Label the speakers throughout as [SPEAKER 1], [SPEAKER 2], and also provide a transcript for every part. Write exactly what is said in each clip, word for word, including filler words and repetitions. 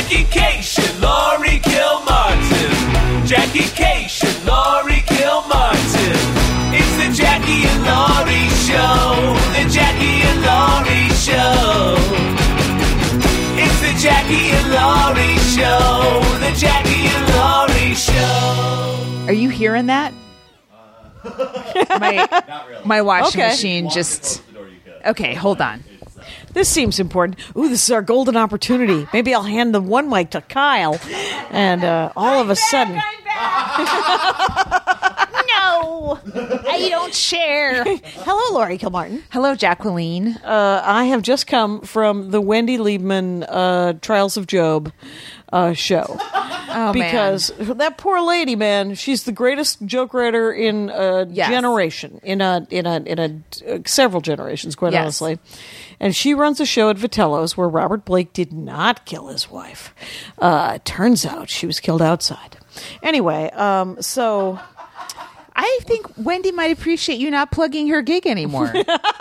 [SPEAKER 1] Jackie Cation, Laurie Kilmartin. Jackie Cation, Laurie Kilmartin. It's the Jackie and Laurie Show. The Jackie and Laurie Show. It's the Jackie and Laurie Show. The Jackie and Laurie Show.
[SPEAKER 2] Are you hearing that? my my washing
[SPEAKER 3] Okay.
[SPEAKER 2] machine just. Okay, hold on.
[SPEAKER 3] This seems important. Ooh, this is our golden opportunity. Maybe I'll hand the one mic to Kyle, and uh, all of a sudden,
[SPEAKER 2] No, I don't share.
[SPEAKER 3] hello, Laurie Kilmartin.
[SPEAKER 2] Hello, Jacqueline.
[SPEAKER 3] Uh, I have just come from the Wendy Liebman uh, Trials of Job uh, show.
[SPEAKER 2] Oh,
[SPEAKER 3] Because that poor lady, man, she's the greatest joke writer in a
[SPEAKER 2] Yes.
[SPEAKER 3] generation, in a in a in a uh, several generations, quite
[SPEAKER 2] Yes.
[SPEAKER 3] honestly. And she runs a show at Vitello's where Robert Blake did not kill his wife. Uh, turns out she was killed outside. Anyway, um, so
[SPEAKER 2] I think Wendy might appreciate you not plugging her gig anymore.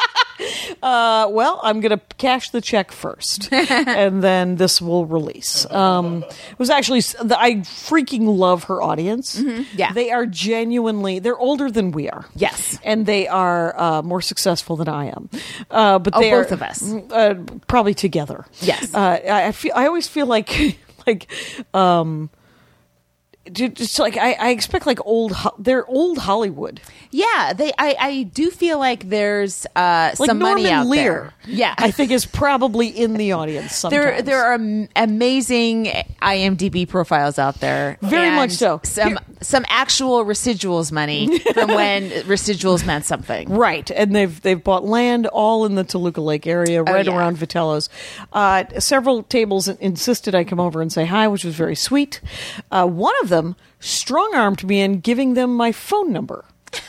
[SPEAKER 3] Uh, well, I'm going to cash the check first, and then this will release. Um, it was actually, I freaking love her audience.
[SPEAKER 2] Yeah.
[SPEAKER 3] They are genuinely, they're older than we are.
[SPEAKER 2] Yes.
[SPEAKER 3] And they are uh, more successful than I am. Uh, but
[SPEAKER 2] Oh,
[SPEAKER 3] they
[SPEAKER 2] both
[SPEAKER 3] are,
[SPEAKER 2] of us.
[SPEAKER 3] Uh, probably together.
[SPEAKER 2] Yes.
[SPEAKER 3] Uh, I, I feel, I always feel like, like, um, just like I, I expect like old Ho- they're old Hollywood,
[SPEAKER 2] Yeah, they. I, I do feel like there's uh,
[SPEAKER 3] like
[SPEAKER 2] some
[SPEAKER 3] Norman
[SPEAKER 2] money out
[SPEAKER 3] Lear.
[SPEAKER 2] there. Yeah,
[SPEAKER 3] I think is probably in the audience sometimes.
[SPEAKER 2] there there are am- amazing I M D B profiles out there.
[SPEAKER 3] Very
[SPEAKER 2] and
[SPEAKER 3] much so.
[SPEAKER 2] Some some actual residuals money from when residuals meant something.
[SPEAKER 3] Right, and they've they've bought land all in the Toluca Lake area, right
[SPEAKER 2] yeah.
[SPEAKER 3] around Vitello's. Uh, several tables insisted I come over and say hi, which was very sweet. Uh, one of them strong-armed me in giving them my phone number.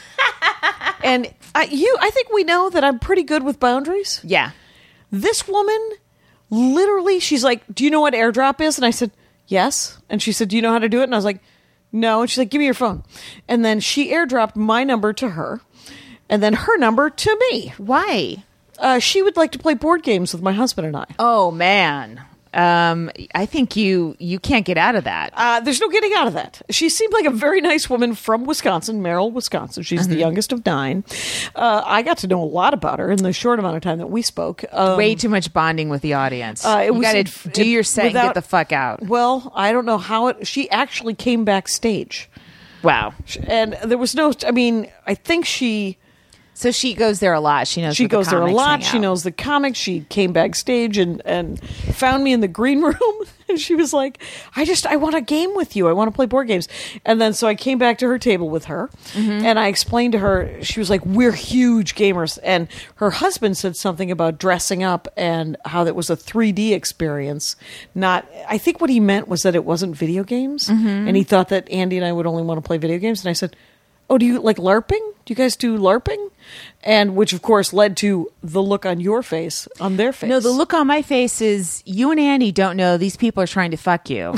[SPEAKER 3] And I, you, I think we know that I'm pretty good with boundaries.
[SPEAKER 2] Yeah.
[SPEAKER 3] This woman, literally, she's like, "Do you know what AirDrop is?" And I said, "Yes." And she said, "Do you know how to do it?" And I was like, "No." And she's like, "Give me your phone." And then she AirDropped my number to her, and then her number to me.
[SPEAKER 2] Why?
[SPEAKER 3] Uh, she would like to play board games with my husband and I.
[SPEAKER 2] Oh man. Um, I think you you can't get out of that.
[SPEAKER 3] Uh, there's no getting out of that. She seemed like a very nice woman from Wisconsin, Merrill, Wisconsin. She's the youngest of nine. Uh, I got to know a lot about her in the short amount of time that we spoke. Um,
[SPEAKER 2] Way too much bonding with the audience.
[SPEAKER 3] Uh, it
[SPEAKER 2] you
[SPEAKER 3] was-
[SPEAKER 2] got
[SPEAKER 3] it-
[SPEAKER 2] to do
[SPEAKER 3] it-
[SPEAKER 2] your set and
[SPEAKER 3] without-
[SPEAKER 2] get the fuck out.
[SPEAKER 3] Well, I don't know how it. She actually came backstage,
[SPEAKER 2] Wow.
[SPEAKER 3] and there was no. I mean, I think she.
[SPEAKER 2] So she goes there a lot. She knows.
[SPEAKER 3] She
[SPEAKER 2] where the
[SPEAKER 3] goes there a
[SPEAKER 2] comics
[SPEAKER 3] lot.
[SPEAKER 2] hang
[SPEAKER 3] She
[SPEAKER 2] out.
[SPEAKER 3] knows the comics. She came backstage and, and found me in the green room. And she was like, I just, I want a game with you. I want to play board games. And then so I came back to her table with her
[SPEAKER 2] Mm-hmm.
[SPEAKER 3] and I explained to her, she was like, we're huge gamers. And her husband said something about dressing up and how that was a three D experience. Not, I think what he meant was that it wasn't video games.
[SPEAKER 2] Mm-hmm.
[SPEAKER 3] And he thought that Andy and I would only want to play video games. And I said, oh, do you like LARPing? Do you guys do LARPing? And which, of course, led to the look on your face, on their face.
[SPEAKER 2] No, the look on my face is you and Andy don't know these people are trying to fuck you.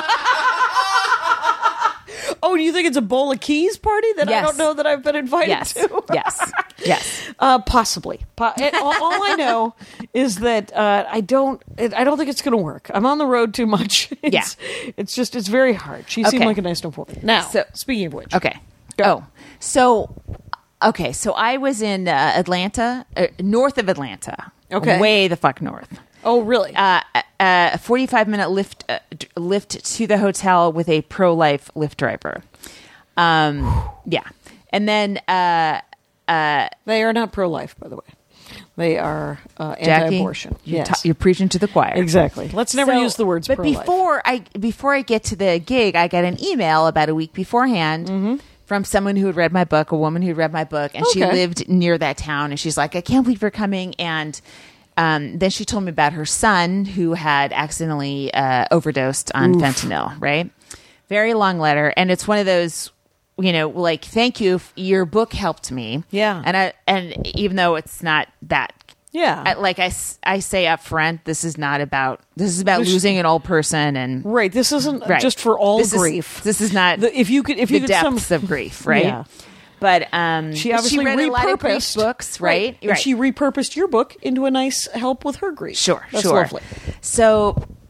[SPEAKER 3] Oh, do you think it's a bowl of keys party that I
[SPEAKER 2] Yes.
[SPEAKER 3] don't know that I've been invited
[SPEAKER 2] Yes,
[SPEAKER 3] to?
[SPEAKER 2] yes, yes.
[SPEAKER 3] Uh, possibly. Po- and all, all I know is that uh, I don't. It, I don't think it's going to work. I'm on the road too much. It's, it's just. It's very hard. She seemed
[SPEAKER 2] Okay.
[SPEAKER 3] like a nice enough woman. Now,
[SPEAKER 2] So-
[SPEAKER 3] speaking of which,
[SPEAKER 2] Okay.
[SPEAKER 3] Go.
[SPEAKER 2] Oh, so okay, so I was in uh, Atlanta, uh, north of Atlanta.
[SPEAKER 3] Okay.
[SPEAKER 2] way the fuck north.
[SPEAKER 3] Oh, really?
[SPEAKER 2] Uh, uh, a forty-five minute lift uh, d- lift to the hotel with a pro life Lyft driver. Um, yeah, and then uh,
[SPEAKER 3] they are not pro-life, by the way. They are uh,
[SPEAKER 2] Jackie,
[SPEAKER 3] anti-abortion.
[SPEAKER 2] You're,
[SPEAKER 3] Yes,
[SPEAKER 2] t- you're preaching to the choir.
[SPEAKER 3] exactly. Let's never
[SPEAKER 2] So-
[SPEAKER 3] use the words
[SPEAKER 2] But
[SPEAKER 3] pro-life.
[SPEAKER 2] before I before I get to the gig, I got an email about a week beforehand
[SPEAKER 3] Mm-hmm.
[SPEAKER 2] from someone who had read my book, a woman who had read my book, and she
[SPEAKER 3] Okay.
[SPEAKER 2] lived near that town. And she's like, "I can't believe you're coming." And um, then she told me about her son who had accidentally uh, overdosed on fentanyl. Right? Very long letter, and it's one of those. You know, like, thank you. Your book helped me.
[SPEAKER 3] Yeah.
[SPEAKER 2] and I and even though it's not that
[SPEAKER 3] Yeah.
[SPEAKER 2] I, like I, s- I say up front, this is not about this is about
[SPEAKER 3] This-
[SPEAKER 2] losing an old person and
[SPEAKER 3] Right. This isn't
[SPEAKER 2] right.
[SPEAKER 3] just for all
[SPEAKER 2] This is-
[SPEAKER 3] grief.
[SPEAKER 2] this is not
[SPEAKER 3] The- if you could, if you
[SPEAKER 2] the
[SPEAKER 3] could some,
[SPEAKER 2] depths of grief, right?
[SPEAKER 3] Yeah.
[SPEAKER 2] But um,
[SPEAKER 3] she obviously
[SPEAKER 2] read
[SPEAKER 3] repurposed
[SPEAKER 2] a lot of grief books, right?
[SPEAKER 3] And she repurposed your book into a nice help with her grief.
[SPEAKER 2] Sure,
[SPEAKER 3] That's
[SPEAKER 2] sure.
[SPEAKER 3] lovely.
[SPEAKER 2] So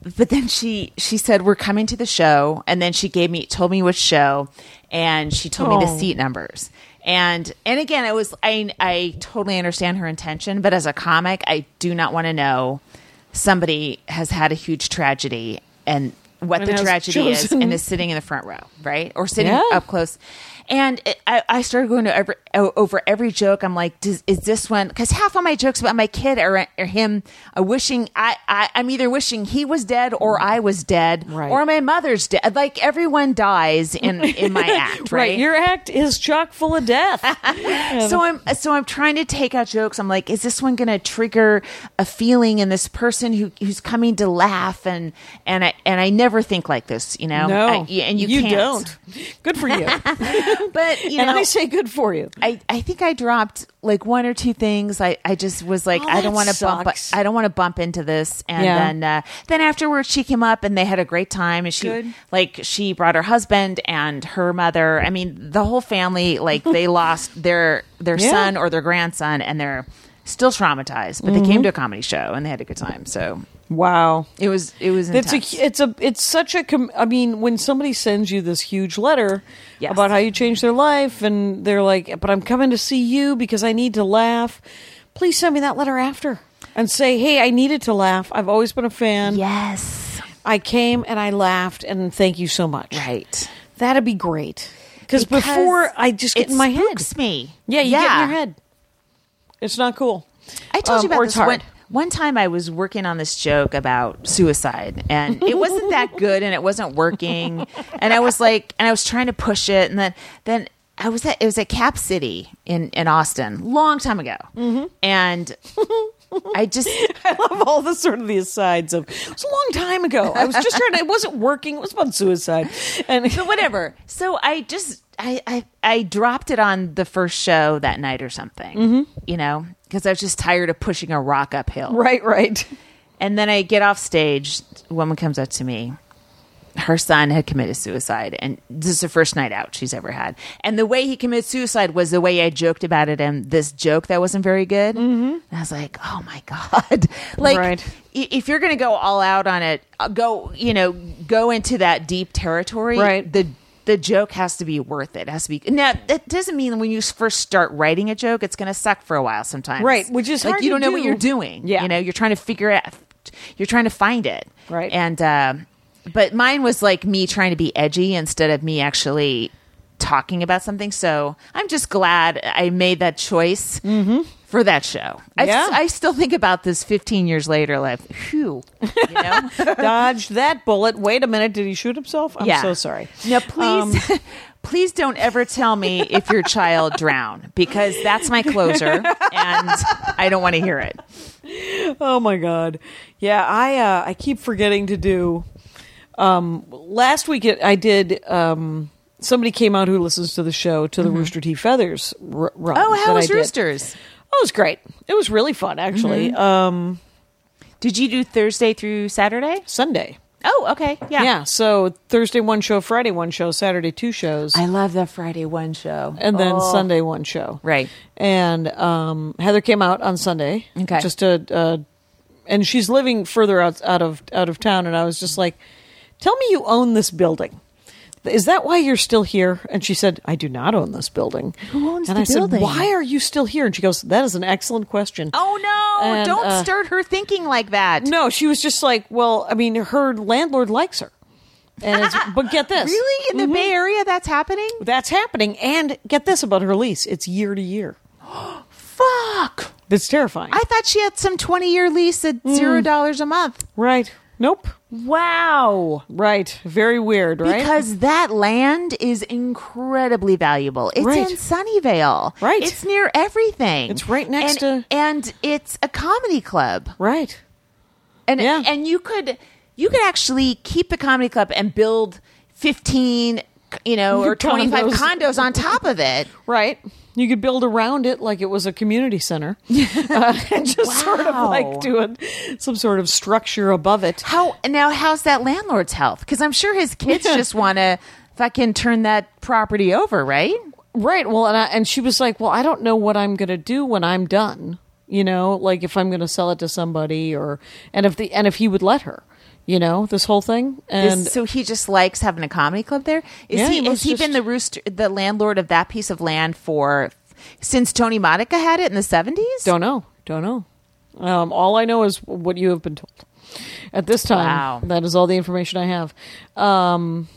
[SPEAKER 2] but then she she said we're coming to the show, and then she gave me told me which show, and she told me the
[SPEAKER 3] Oh.
[SPEAKER 2] seat numbers. And and again, it was I I totally understand her intention, but as a comic, I do not want to know somebody has had a huge tragedy and what
[SPEAKER 3] And
[SPEAKER 2] the
[SPEAKER 3] has
[SPEAKER 2] tragedy is,
[SPEAKER 3] chosen-
[SPEAKER 2] and is sitting in the front row, right, or sitting
[SPEAKER 3] Yeah.
[SPEAKER 2] up close. And it, I, I started going to every, o- over every joke. I'm like, does, is this one? Because half of my jokes about my kid are, are him uh, wishing I, I I'm either wishing he was dead or I was dead,
[SPEAKER 3] Right.
[SPEAKER 2] or my mother's dead. Like everyone dies in in my act, right?
[SPEAKER 3] Right. Your act is chock full of death.
[SPEAKER 2] So I'm so I'm trying to take out jokes. I'm like, is this one going to trigger a feeling in this person who who's coming to laugh? And and I and I never think like this, you know.
[SPEAKER 3] No,
[SPEAKER 2] I, and you, can't.
[SPEAKER 3] don't. Good for you.
[SPEAKER 2] But you
[SPEAKER 3] and
[SPEAKER 2] know,
[SPEAKER 3] I say good for you.
[SPEAKER 2] I, I think I dropped like one or two things. I, I just was like,
[SPEAKER 3] Oh,
[SPEAKER 2] I don't
[SPEAKER 3] that
[SPEAKER 2] want to bump.
[SPEAKER 3] sucks.
[SPEAKER 2] I don't want to bump into this. And
[SPEAKER 3] Yeah.
[SPEAKER 2] then uh, then afterwards, she came up and they had a great time. And she
[SPEAKER 3] Good.
[SPEAKER 2] like she brought her husband and her mother. I mean, the whole family. Like they lost their their
[SPEAKER 3] Yeah.
[SPEAKER 2] son or their grandson, and they're still traumatized. But
[SPEAKER 3] Mm-hmm.
[SPEAKER 2] they came to a comedy show and they had a good time. So
[SPEAKER 3] Wow.
[SPEAKER 2] it was it was
[SPEAKER 3] It's
[SPEAKER 2] intense.
[SPEAKER 3] a, it's a, it's such a. Com- I mean, when somebody sends you this huge letter
[SPEAKER 2] Yes.
[SPEAKER 3] about how you changed their life, and they're like, "But I'm coming to see you because I need to laugh." Please send me that letter after and say, "Hey, I needed to laugh. I've always been a fan.
[SPEAKER 2] yes,
[SPEAKER 3] I came and I laughed, and thank you so much."
[SPEAKER 2] right.
[SPEAKER 3] That'd be great. Because
[SPEAKER 2] Because
[SPEAKER 3] before I just get
[SPEAKER 2] it
[SPEAKER 3] in my head.
[SPEAKER 2] spooks me.
[SPEAKER 3] Yeah, you get in your head. It's not cool.
[SPEAKER 2] I told you
[SPEAKER 3] Um,
[SPEAKER 2] about
[SPEAKER 3] or
[SPEAKER 2] this
[SPEAKER 3] it's hard.
[SPEAKER 2] one. One time I was working on this joke about suicide, and it wasn't that good, and it wasn't working. And I was like, and I was trying to push it, and then then I was at it was at Cap City in in Austin, long time ago,
[SPEAKER 3] Mm-hmm.
[SPEAKER 2] and I just
[SPEAKER 3] I love all the sort of the asides of it was a long time ago. I was just trying to, it wasn't working. It was about suicide. And
[SPEAKER 2] but whatever. So I just I I, I dropped it on the first show that night or something,
[SPEAKER 3] Mm-hmm.
[SPEAKER 2] you know, because I was just tired of pushing a rock uphill.
[SPEAKER 3] right, right.
[SPEAKER 2] And then I get off stage. A woman comes up to me. Her son had committed suicide, and this is the first night out she's ever had. And the way he committed suicide was the way I joked about it in this joke that wasn't very good. Mm-hmm. And I was like, "Oh my god!" Like,
[SPEAKER 3] Right.
[SPEAKER 2] i- if you're going to go all out on it, uh, go you know go into that deep territory.
[SPEAKER 3] Right.
[SPEAKER 2] The the joke has to be worth it. It has to be. Now that doesn't mean when you first start writing a joke, it's going to suck for a while sometimes.
[SPEAKER 3] Right, which is
[SPEAKER 2] like
[SPEAKER 3] hard
[SPEAKER 2] you
[SPEAKER 3] to
[SPEAKER 2] don't know what
[SPEAKER 3] do.
[SPEAKER 2] you're doing.
[SPEAKER 3] Yeah.
[SPEAKER 2] You know, you're trying to figure it out. You're trying to find it.
[SPEAKER 3] Right.
[SPEAKER 2] And, uh, but mine was like me trying to be edgy instead of me actually talking about something. So I'm just glad I made that choice for that show. I,
[SPEAKER 3] Yeah.
[SPEAKER 2] I still think about this fifteen years later, like, phew, you know?
[SPEAKER 3] Dodged that bullet. Wait a minute. Did he shoot himself? I'm
[SPEAKER 2] Yeah.
[SPEAKER 3] so sorry.
[SPEAKER 2] Now, please,
[SPEAKER 3] Um,
[SPEAKER 2] please don't ever tell me if your child drowned, because that's my closer, and I don't want to hear it.
[SPEAKER 3] Oh my god. Yeah, I uh, I keep forgetting to do. Um, last week it, I did. Um, somebody came out who listens to the show to the Rooster T. Feathers r- run.
[SPEAKER 2] Oh,
[SPEAKER 3] that
[SPEAKER 2] how
[SPEAKER 3] I
[SPEAKER 2] was
[SPEAKER 3] did.
[SPEAKER 2] Roosters?
[SPEAKER 3] Oh, it was great. It was really fun, actually. Um,
[SPEAKER 2] Did you do Thursday through Saturday?
[SPEAKER 3] Sunday.
[SPEAKER 2] Oh, okay. Yeah.
[SPEAKER 3] Yeah. So Thursday one show, Friday one show, Saturday two shows,
[SPEAKER 2] I love the Friday one show.
[SPEAKER 3] and then
[SPEAKER 2] Oh.
[SPEAKER 3] Sunday one show.
[SPEAKER 2] Right.
[SPEAKER 3] And um, Heather came out on Sunday.
[SPEAKER 2] Okay.
[SPEAKER 3] Just a, uh, and she's living further out out of out of town, and I was just like, "Tell me you own this building. Is that why you're still here?" And she said, "I do not own this building."
[SPEAKER 2] Who owns
[SPEAKER 3] and
[SPEAKER 2] the
[SPEAKER 3] I
[SPEAKER 2] building?
[SPEAKER 3] said, "Why are you still here?" And she goes, "That is an excellent question."
[SPEAKER 2] Oh, no.
[SPEAKER 3] And,
[SPEAKER 2] Don't
[SPEAKER 3] uh,
[SPEAKER 2] start her thinking like that.
[SPEAKER 3] No, she was just like, "Well, I mean, her landlord likes her." And it's, but get this,
[SPEAKER 2] Really? In the Bay Area, that's happening?
[SPEAKER 3] that's happening. And get this about her lease: it's year to year.
[SPEAKER 2] Fuck.
[SPEAKER 3] That's terrifying.
[SPEAKER 2] I thought she had some twenty-year lease at zero dollars a month.
[SPEAKER 3] right? Nope.
[SPEAKER 2] Wow.
[SPEAKER 3] Right. Very weird, right?
[SPEAKER 2] Because that land is incredibly valuable. It's
[SPEAKER 3] Right.
[SPEAKER 2] in Sunnyvale.
[SPEAKER 3] Right.
[SPEAKER 2] It's near everything.
[SPEAKER 3] It's right next
[SPEAKER 2] and,
[SPEAKER 3] to-
[SPEAKER 2] and it's a comedy club.
[SPEAKER 3] right.
[SPEAKER 2] And
[SPEAKER 3] Yeah.
[SPEAKER 2] and you could you could actually keep the comedy club and build fifteen, you know, or twenty-five
[SPEAKER 3] Condos.
[SPEAKER 2] condos on top of it.
[SPEAKER 3] Right. You could build around it like it was a community center, uh, and just sort of
[SPEAKER 2] Wow.
[SPEAKER 3] like do a, some sort of structure above it.
[SPEAKER 2] How now? How's that landlord's health? Because I'm sure his kids just want to fucking turn that property over, right?
[SPEAKER 3] Right. Well, and I, and she was like, "Well, I don't know what I'm going to do when I'm done. You know, like if I'm going to sell it to somebody, or and if the and if he would let her, You know, this whole thing. And
[SPEAKER 2] This- so he just likes having a comedy club there. Is
[SPEAKER 3] Yeah,
[SPEAKER 2] he?
[SPEAKER 3] he
[SPEAKER 2] Has
[SPEAKER 3] must
[SPEAKER 2] he
[SPEAKER 3] just-
[SPEAKER 2] been the rooster, the landlord of that piece of land for since Tony Monica had it in the seventies?
[SPEAKER 3] don't know. Don't know. Um, all I know is what you have been told. At this time,
[SPEAKER 2] Wow.
[SPEAKER 3] that is all the information I have. Um,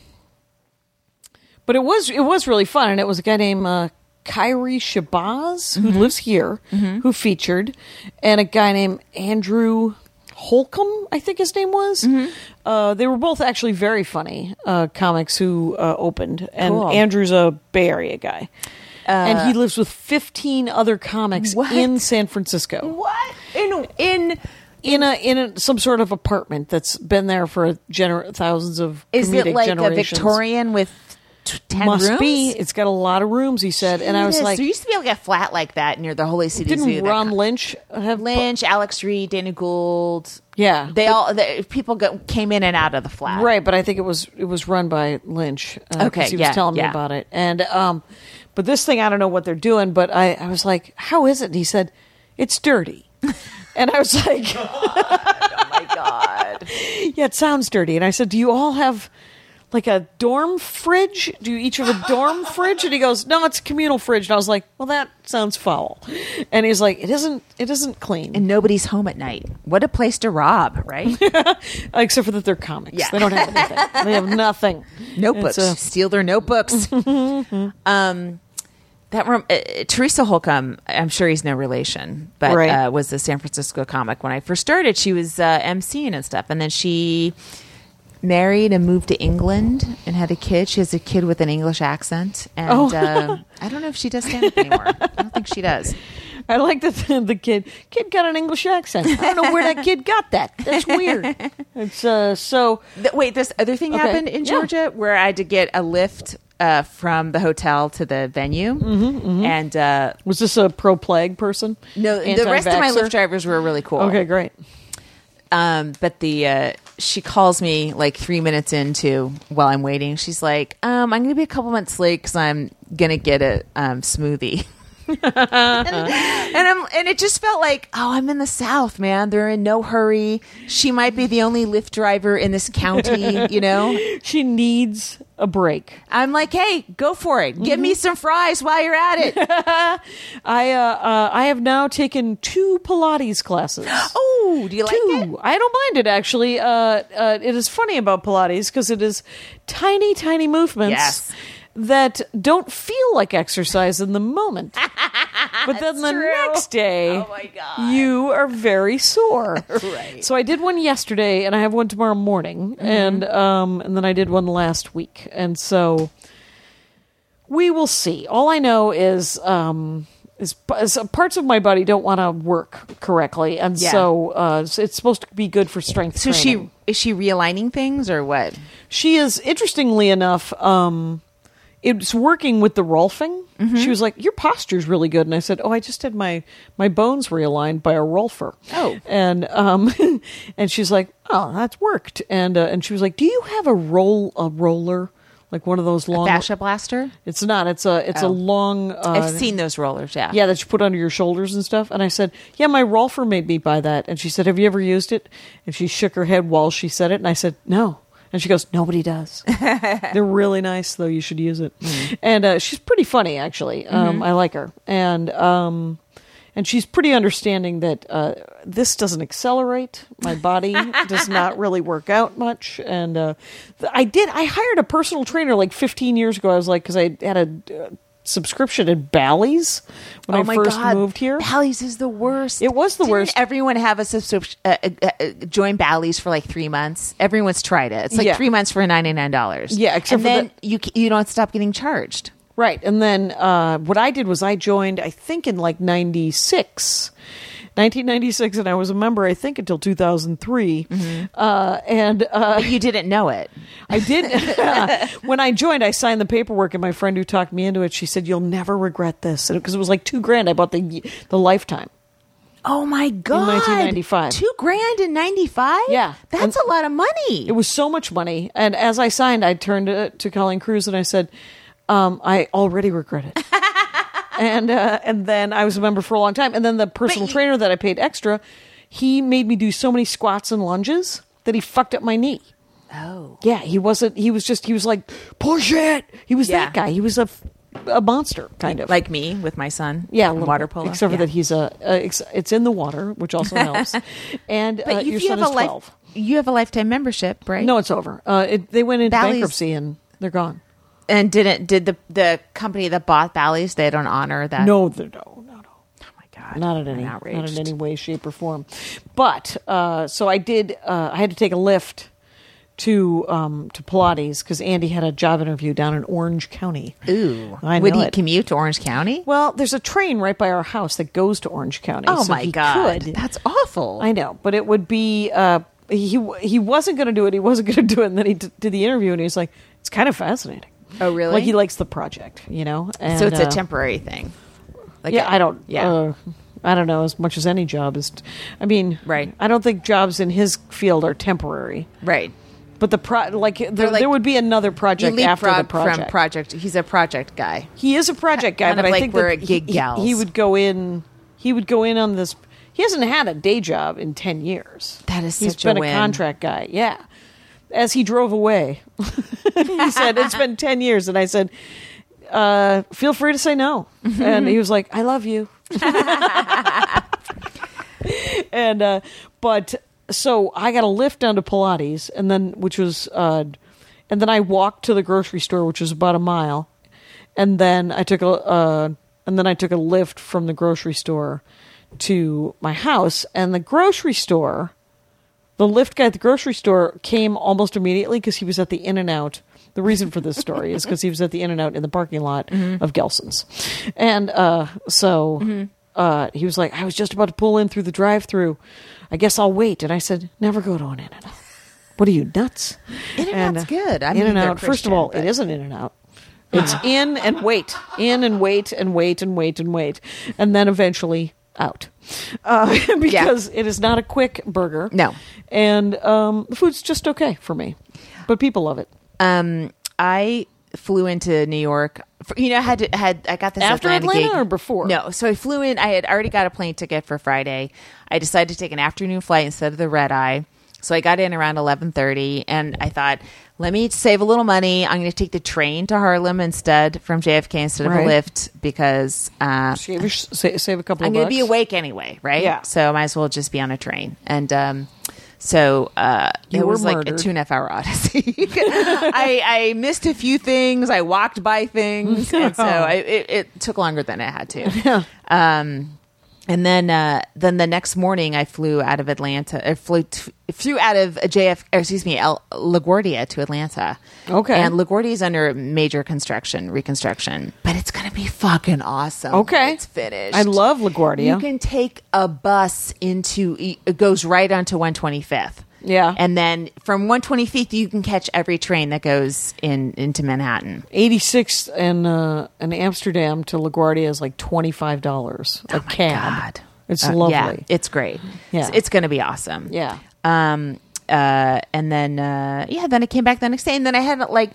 [SPEAKER 3] but it was it was really fun, and it was a guy named uh, Kyrie Shabazz, who
[SPEAKER 2] Mm-hmm.
[SPEAKER 3] lives here, who featured, and a guy named Andrew Holcomb, I think his name was.
[SPEAKER 2] Mm-hmm.
[SPEAKER 3] Uh, they were both actually very funny uh, comics who uh, opened, and
[SPEAKER 2] Cool.
[SPEAKER 3] Andrew's a Bay Area guy. and he lives with fifteen other comics
[SPEAKER 2] What?
[SPEAKER 3] in San Francisco.
[SPEAKER 2] What in in
[SPEAKER 3] In a in a, some sort of apartment that's been there for gener- thousands of
[SPEAKER 2] is
[SPEAKER 3] comedic
[SPEAKER 2] it like a
[SPEAKER 3] generations.
[SPEAKER 2] Victorian with t- ten
[SPEAKER 3] Must
[SPEAKER 2] rooms?
[SPEAKER 3] be. It's got a lot of rooms. He said, and I was
[SPEAKER 2] Jesus.
[SPEAKER 3] like,
[SPEAKER 2] there used to be like a flat like that near the Holy City Zoo.
[SPEAKER 3] didn't
[SPEAKER 2] that
[SPEAKER 3] Ron
[SPEAKER 2] co-
[SPEAKER 3] Lynch have?
[SPEAKER 2] Lynch, Alex Reed, Dana Gould?
[SPEAKER 3] Yeah,
[SPEAKER 2] They all the, people go, came in and out of the flat.
[SPEAKER 3] Right, but I think it was it was run by Lynch. Uh, 'cause
[SPEAKER 2] Okay,
[SPEAKER 3] he was
[SPEAKER 2] yeah,
[SPEAKER 3] telling me
[SPEAKER 2] yeah.
[SPEAKER 3] about it, and um, but this thing I don't know what they're doing. But I, I was like, how is it? And he said, it's dirty, and I was like,
[SPEAKER 2] Oh my god.
[SPEAKER 3] yeah, it sounds dirty. And I said, do you all have like a dorm fridge? Do you each have a dorm fridge? And he goes, no, it's a communal fridge. And I was like, well, that sounds foul. And he's like, it isn't. It isn't clean.
[SPEAKER 2] And nobody's home at night. What a place to rob, right?
[SPEAKER 3] Except for that they're comics.
[SPEAKER 2] Yeah.
[SPEAKER 3] They don't have anything. They have nothing.
[SPEAKER 2] Notebooks.
[SPEAKER 3] It's a-
[SPEAKER 2] Steal their notebooks. um, that rem- uh, Teresa Holcomb, I'm sure he's no relation, but
[SPEAKER 3] Right.
[SPEAKER 2] uh, was a San Francisco comic. When I first started, she was uh, emceeing and stuff. And then she married and moved to England and had a kid. She has a kid with an English accent. And
[SPEAKER 3] Oh.
[SPEAKER 2] uh, I don't know if she does stand up anymore. I don't think she does.
[SPEAKER 3] I like that the, the kid kid got an English accent. I don't know where that kid got that. That's weird. It's uh so
[SPEAKER 2] Th- wait, this other thing
[SPEAKER 3] Okay.
[SPEAKER 2] happened in
[SPEAKER 3] Yeah.
[SPEAKER 2] Georgia where I had to get a lift uh, from the hotel to the venue. Mm-hmm, And uh,
[SPEAKER 3] was this a pro plague person?
[SPEAKER 2] no, the rest of my
[SPEAKER 3] Anti-vaxxer?
[SPEAKER 2] Lyft drivers were really cool.
[SPEAKER 3] Okay, great.
[SPEAKER 2] Um, but the uh, she calls me like three minutes into while I'm waiting. She's like, um, "I'm going to be a couple minutes late because I'm going to get a um, smoothie." and, and I'm and it just felt like, oh, I'm in the South, man. They're in no hurry. She might be the only Lyft driver in this county, you know.
[SPEAKER 3] She needs a break.
[SPEAKER 2] I'm like, hey, go for it. Give me some fries while you're at it.
[SPEAKER 3] I uh, uh I have now taken two Pilates classes.
[SPEAKER 2] Oh, do you like
[SPEAKER 3] Two.
[SPEAKER 2] it?
[SPEAKER 3] I don't mind it actually. Uh, uh, it is funny about Pilates because it is tiny, tiny movements
[SPEAKER 2] Yes.
[SPEAKER 3] that don't feel like exercise in the moment. But then the
[SPEAKER 2] true.
[SPEAKER 3] next day,
[SPEAKER 2] Oh my God.
[SPEAKER 3] you are very sore.
[SPEAKER 2] Right.
[SPEAKER 3] So I did one yesterday, and I have one tomorrow morning,
[SPEAKER 2] Mm-hmm.
[SPEAKER 3] and um, and then I did one last week, and so we will see. All I know is um, is, is parts of my body don't want to work correctly, and
[SPEAKER 2] Yeah.
[SPEAKER 3] so uh, it's it's supposed to be good for strength
[SPEAKER 2] So
[SPEAKER 3] training.
[SPEAKER 2] she is she realigning things or what?
[SPEAKER 3] She is, interestingly enough, um, it's working with the Rolfing.
[SPEAKER 2] Mm-hmm.
[SPEAKER 3] She was like, your posture's really good. And I said, oh, I just had my, my bones realigned by a Rolfer.
[SPEAKER 2] Oh.
[SPEAKER 3] And um, and she's like, oh, that's worked. And uh, and she was like, do you have a roll a roller? Like one of those long...
[SPEAKER 2] Fascia blaster?
[SPEAKER 3] It's not. It's a it's
[SPEAKER 2] Oh.
[SPEAKER 3] a long... Uh,
[SPEAKER 2] I've seen those rollers, yeah.
[SPEAKER 3] Yeah, that you put under your shoulders and stuff. And I said, yeah, my Rolfer made me buy that. And she said, have you ever used it? And she shook her head while she said it. And I said, no. And she goes, nobody does. They're really nice, though. You should use it. And uh, she's pretty funny, actually. Um, I like her. And um, and she's pretty understanding that uh, this doesn't accelerate. My body does not really work out much. And uh, th- I did. I hired a personal trainer like fifteen years ago. I was like, because I had a uh, subscription at Bally's when
[SPEAKER 2] Oh
[SPEAKER 3] I
[SPEAKER 2] my
[SPEAKER 3] first
[SPEAKER 2] God.
[SPEAKER 3] moved here.
[SPEAKER 2] Bally's is the worst.
[SPEAKER 3] It was the
[SPEAKER 2] Didn't
[SPEAKER 3] worst.
[SPEAKER 2] Everyone have a subscription, uh, uh, uh, join Bally's for like three months. Everyone's tried it. It's like
[SPEAKER 3] Yeah.
[SPEAKER 2] three months for ninety-nine dollars.
[SPEAKER 3] Yeah, except
[SPEAKER 2] and
[SPEAKER 3] for
[SPEAKER 2] then you c- you don't stop getting charged.
[SPEAKER 3] Right. And then uh, what I did was I joined, I think, in like ninety-six. nineteen ninety-six, and I was a member, I think, until two thousand three. Uh, and uh,
[SPEAKER 2] But you didn't know it.
[SPEAKER 3] I did. When I joined, I signed the paperwork, and my friend who talked me into it, she said, you'll never regret this. Because it was like two grand. I bought the the lifetime.
[SPEAKER 2] Oh my God!
[SPEAKER 3] nineteen ninety-five.
[SPEAKER 2] Two grand in ninety-five.
[SPEAKER 3] Yeah.
[SPEAKER 2] that's
[SPEAKER 3] And-
[SPEAKER 2] a lot of money.
[SPEAKER 3] It was so much money. And as I signed, I turned to, to Colleen Cruz and I said, um, I already regret it. and uh, and then I was a member for a long time. And then the personal
[SPEAKER 2] you-
[SPEAKER 3] trainer that I paid extra, he made me do so many squats and lunges that he fucked up my knee.
[SPEAKER 2] Oh.
[SPEAKER 3] Yeah, he wasn't. He was just. He was like, push it. He was
[SPEAKER 2] Yeah.
[SPEAKER 3] that guy. He was a, a monster, kind of
[SPEAKER 2] Like me with my son.
[SPEAKER 3] yeah, a
[SPEAKER 2] in
[SPEAKER 3] little
[SPEAKER 2] water
[SPEAKER 3] bit.
[SPEAKER 2] polo.
[SPEAKER 3] Except for
[SPEAKER 2] Yeah.
[SPEAKER 3] that he's a. a ex- it's in the water, which also helps. And
[SPEAKER 2] But
[SPEAKER 3] uh,
[SPEAKER 2] if
[SPEAKER 3] your
[SPEAKER 2] you
[SPEAKER 3] son
[SPEAKER 2] have
[SPEAKER 3] is
[SPEAKER 2] a
[SPEAKER 3] twelve.
[SPEAKER 2] life, you have a lifetime membership, right?
[SPEAKER 3] No, it's over. Uh, it, they went into
[SPEAKER 2] Bally's-
[SPEAKER 3] bankruptcy and they're gone.
[SPEAKER 2] And didn't did the the company that bought Bally's? They don't honor that.
[SPEAKER 3] No, they're, no, no, no.
[SPEAKER 2] Oh my god.
[SPEAKER 3] Not in
[SPEAKER 2] I'm
[SPEAKER 3] any, not
[SPEAKER 2] outraged.
[SPEAKER 3] in any way, shape, or form. But uh, so I did. Uh, I had to take a lift to um, to Pilates because Andy had a job interview down in Orange County.
[SPEAKER 2] Ooh.
[SPEAKER 3] I
[SPEAKER 2] Would
[SPEAKER 3] know
[SPEAKER 2] he
[SPEAKER 3] it.
[SPEAKER 2] commute to Orange County?
[SPEAKER 3] Well, there's a train right by our house that goes to Orange County.
[SPEAKER 2] Oh
[SPEAKER 3] so
[SPEAKER 2] my
[SPEAKER 3] he
[SPEAKER 2] god.
[SPEAKER 3] could.
[SPEAKER 2] That's awful.
[SPEAKER 3] I know, but it would be. Uh, he he wasn't going to do it. He wasn't going to do it, and then he d- did the interview, and he was like, "It's kind of fascinating."
[SPEAKER 2] Oh, really?
[SPEAKER 3] Like he likes the project, you know. And,
[SPEAKER 2] so it's a
[SPEAKER 3] uh,
[SPEAKER 2] temporary thing. Like
[SPEAKER 3] yeah,
[SPEAKER 2] a-
[SPEAKER 3] I don't.
[SPEAKER 2] Yeah.
[SPEAKER 3] Uh, I don't know as much as any job is. T- I mean,
[SPEAKER 2] Right.
[SPEAKER 3] I don't think jobs in his field are temporary.
[SPEAKER 2] right.
[SPEAKER 3] But the pro, like, there,
[SPEAKER 2] like-
[SPEAKER 3] there would be another
[SPEAKER 2] You
[SPEAKER 3] project after the
[SPEAKER 2] leapfrog
[SPEAKER 3] project.
[SPEAKER 2] from project. He's a project guy.
[SPEAKER 3] He is a project guy,
[SPEAKER 2] Kind
[SPEAKER 3] but
[SPEAKER 2] of
[SPEAKER 3] I
[SPEAKER 2] like
[SPEAKER 3] think
[SPEAKER 2] we're
[SPEAKER 3] that
[SPEAKER 2] gig
[SPEAKER 3] he,
[SPEAKER 2] gals.
[SPEAKER 3] he would go in. He would go in on this. He hasn't had a day job in ten years.
[SPEAKER 2] That is
[SPEAKER 3] He's
[SPEAKER 2] such a
[SPEAKER 3] been a,
[SPEAKER 2] win.
[SPEAKER 3] contract guy. Yeah. As he drove away, he said, "It's been ten years," and I said, uh, "Feel free to say no." And he was like, "I love you." and uh, but so I got a lift down to Pilates, and then which was, uh, and then I walked to the grocery store, which was about a mile, and then I took a, uh, and then I took a lift from the grocery store to my house, and the grocery store, the lift guy at the grocery store came almost immediately because he was at the In-N-Out. The reason for this story is because he was at the In-N-Out in the parking lot
[SPEAKER 2] Mm-hmm.
[SPEAKER 3] of Gelson's, and uh, so.
[SPEAKER 2] Mm-hmm.
[SPEAKER 3] Uh, he was like, I was just about to pull in through the drive-through. I guess I'll wait. And I said, never go to an In-N-Out. What are you, nuts?
[SPEAKER 2] In-N-Out's good. I mean,
[SPEAKER 3] In-N-Out,
[SPEAKER 2] they're
[SPEAKER 3] first of all,
[SPEAKER 2] Christian,
[SPEAKER 3] it is an In-N-Out. It's in and wait. In and wait and wait and wait and wait. And then eventually out. Uh, because it is not a quick burger.
[SPEAKER 2] No.
[SPEAKER 3] And um, the food's just okay for me. But people love it.
[SPEAKER 2] Um, I flew into New York. For, you know, I had to, had I got this
[SPEAKER 3] After
[SPEAKER 2] Atlanta,
[SPEAKER 3] Atlanta
[SPEAKER 2] gig.
[SPEAKER 3] or before?
[SPEAKER 2] No, so I flew in. I had already got a plane ticket for Friday. I decided to take an afternoon flight instead of the red eye. So I got in around eleven thirty, and I thought, let me save a little money. I'm going to take the train to Harlem instead from J F K instead of
[SPEAKER 3] Right.
[SPEAKER 2] a lift because uh,
[SPEAKER 3] Save, your- save, save a couple
[SPEAKER 2] I'm
[SPEAKER 3] of
[SPEAKER 2] going to
[SPEAKER 3] bucks.
[SPEAKER 2] be awake anyway, right?
[SPEAKER 3] Yeah.
[SPEAKER 2] So I might as well just be on a train. And um, so uh,
[SPEAKER 3] You
[SPEAKER 2] it
[SPEAKER 3] were
[SPEAKER 2] was like
[SPEAKER 3] murdered.
[SPEAKER 2] a two and a half hour odyssey. I, I missed a few things. I walked by things, and so I, it, it took longer than it had to. Um, and then, uh, then the next morning, I flew out of Atlanta. I flew t- flew out of J F, or excuse me, El- LaGuardia to Atlanta.
[SPEAKER 3] Okay.
[SPEAKER 2] And LaGuardia is under major construction, reconstruction, but it's gonna be fucking awesome. when
[SPEAKER 3] Okay.
[SPEAKER 2] it's finished.
[SPEAKER 3] I love LaGuardia.
[SPEAKER 2] You can take a bus into. It goes right onto one twenty-fifth.
[SPEAKER 3] Yeah.
[SPEAKER 2] And then from one twenty-fifth, you can catch every train that goes in into Manhattan.
[SPEAKER 3] eighty-sixth and uh, and Amsterdam to LaGuardia is like twenty-five dollars a
[SPEAKER 2] Oh my
[SPEAKER 3] cab.
[SPEAKER 2] God.
[SPEAKER 3] It's
[SPEAKER 2] Uh,
[SPEAKER 3] lovely.
[SPEAKER 2] Yeah, it's great.
[SPEAKER 3] Yeah.
[SPEAKER 2] It's, it's going to be awesome.
[SPEAKER 3] Yeah.
[SPEAKER 2] Um. Uh. And then. Uh. Yeah. Then I came back the next day, and then I had like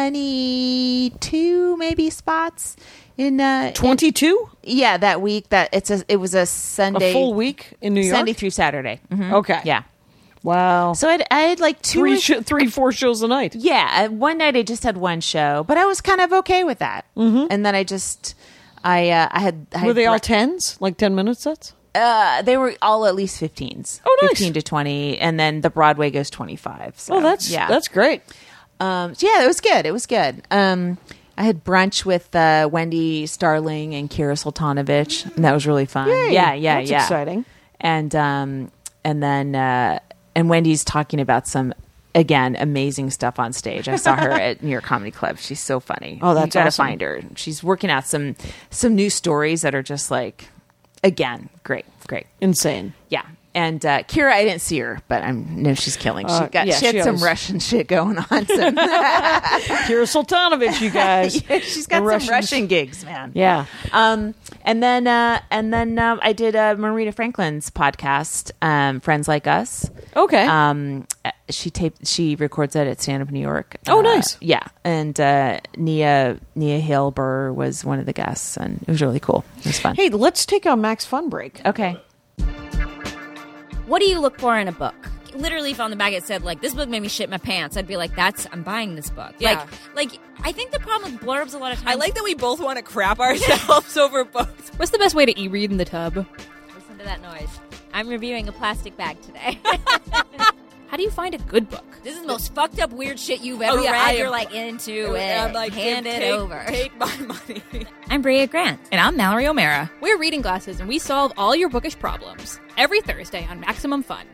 [SPEAKER 2] twenty-two maybe spots in. Uh, in-
[SPEAKER 3] twenty-two?
[SPEAKER 2] yeah, that week. That it's a. It was a Sunday.
[SPEAKER 3] A full week in New York?
[SPEAKER 2] Sunday through Saturday. Mhm.
[SPEAKER 3] Okay.
[SPEAKER 2] Yeah.
[SPEAKER 3] Wow.
[SPEAKER 2] So I had, I had like two.
[SPEAKER 3] three, sh- three, four shows a night.
[SPEAKER 2] Yeah, uh, one night I just had one show, but I was kind of okay with that. Mm-hmm. And then I just, I, uh, I had. I
[SPEAKER 3] Were
[SPEAKER 2] had
[SPEAKER 3] they all
[SPEAKER 2] bre-
[SPEAKER 3] tens? Like ten minute sets?
[SPEAKER 2] Uh, they were all at least fifteens.
[SPEAKER 3] Oh, nice.
[SPEAKER 2] Fifteen to twenty, and then the Broadway goes twenty-five. So,
[SPEAKER 3] Oh, that's
[SPEAKER 2] yeah,
[SPEAKER 3] that's great.
[SPEAKER 2] um, so yeah, it was good. It was good. Um, I had brunch with uh, Wendy Starling and Kira Sultanovich, and that was really fun.
[SPEAKER 3] Yay.
[SPEAKER 2] Yeah, yeah,
[SPEAKER 3] That's
[SPEAKER 2] yeah.
[SPEAKER 3] exciting.
[SPEAKER 2] And um, and then uh, and Wendy's talking about some. Again, amazing stuff on stage. I saw her at New York Comedy Club. She's so funny.
[SPEAKER 3] Oh, that's
[SPEAKER 2] you gotta
[SPEAKER 3] awesome.
[SPEAKER 2] find her. She's working out some some new stories that are just like, again, great, great.
[SPEAKER 3] Insane.
[SPEAKER 2] Yeah. And uh, Kira, I didn't see her, but I know she's killing. She
[SPEAKER 3] Uh,
[SPEAKER 2] got
[SPEAKER 3] yeah,
[SPEAKER 2] she had
[SPEAKER 3] she
[SPEAKER 2] some
[SPEAKER 3] always-
[SPEAKER 2] Russian shit going on. So
[SPEAKER 3] Kira Sultanovich, you guys.
[SPEAKER 2] yeah, she's got
[SPEAKER 3] The
[SPEAKER 2] some
[SPEAKER 3] Russians.
[SPEAKER 2] Russian gigs, man.
[SPEAKER 3] Yeah.
[SPEAKER 2] Um, and then uh, and then um, I did uh, Marita Franklin's podcast, um, Friends Like Us.
[SPEAKER 3] Okay.
[SPEAKER 2] Um, she taped. She records it at Stand Up New York.
[SPEAKER 3] Oh,
[SPEAKER 2] Uh,
[SPEAKER 3] nice.
[SPEAKER 2] Yeah, and uh, Nia Nia Hale Burr was one of the guests, and it was really cool. It was fun.
[SPEAKER 3] Hey, let's take a Max Fun break.
[SPEAKER 2] Okay.
[SPEAKER 4] What do you look for in a book? literally if on the back it said, like, this book made me shit my pants, I'd be like, that's, I'm buying this book.
[SPEAKER 5] Yeah.
[SPEAKER 4] Like, like I think the problem with blurbs a lot of times...
[SPEAKER 5] I like that we both want to crap ourselves over books.
[SPEAKER 6] What's the best way to e-read in the tub?
[SPEAKER 4] Listen to that noise. I'm reviewing a plastic bag today.
[SPEAKER 6] How do you find a good book?
[SPEAKER 4] This is the most fucked up weird shit you've ever
[SPEAKER 5] Oh, yeah,
[SPEAKER 4] read.
[SPEAKER 5] I
[SPEAKER 4] You're
[SPEAKER 5] am-
[SPEAKER 4] like into it.
[SPEAKER 5] I'm like,
[SPEAKER 4] Hand
[SPEAKER 5] take,
[SPEAKER 4] it over.
[SPEAKER 5] Take my money.
[SPEAKER 4] I'm Brea Grant.
[SPEAKER 6] And I'm Mallory O'Mara. We're Reading Glasses, and we solve all your bookish problems. Every Thursday on Maximum Fun.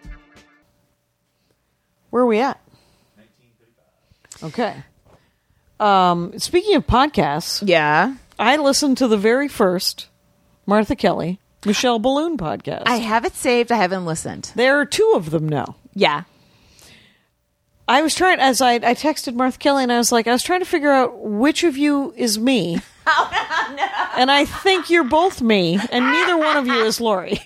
[SPEAKER 3] Where are we at? Okay. Um, speaking of podcasts,
[SPEAKER 2] Yeah.
[SPEAKER 3] I listened to the very first Martha Kelly, Michelle Balloon podcast.
[SPEAKER 2] I have it saved. I haven't listened.
[SPEAKER 3] there are two of them now.
[SPEAKER 2] Yeah.
[SPEAKER 3] I was trying, as I, I texted Martha Kelly, and I was like, I was trying to figure out which of you is me. Oh, no. And I think you're both me, and neither one of you is Lori.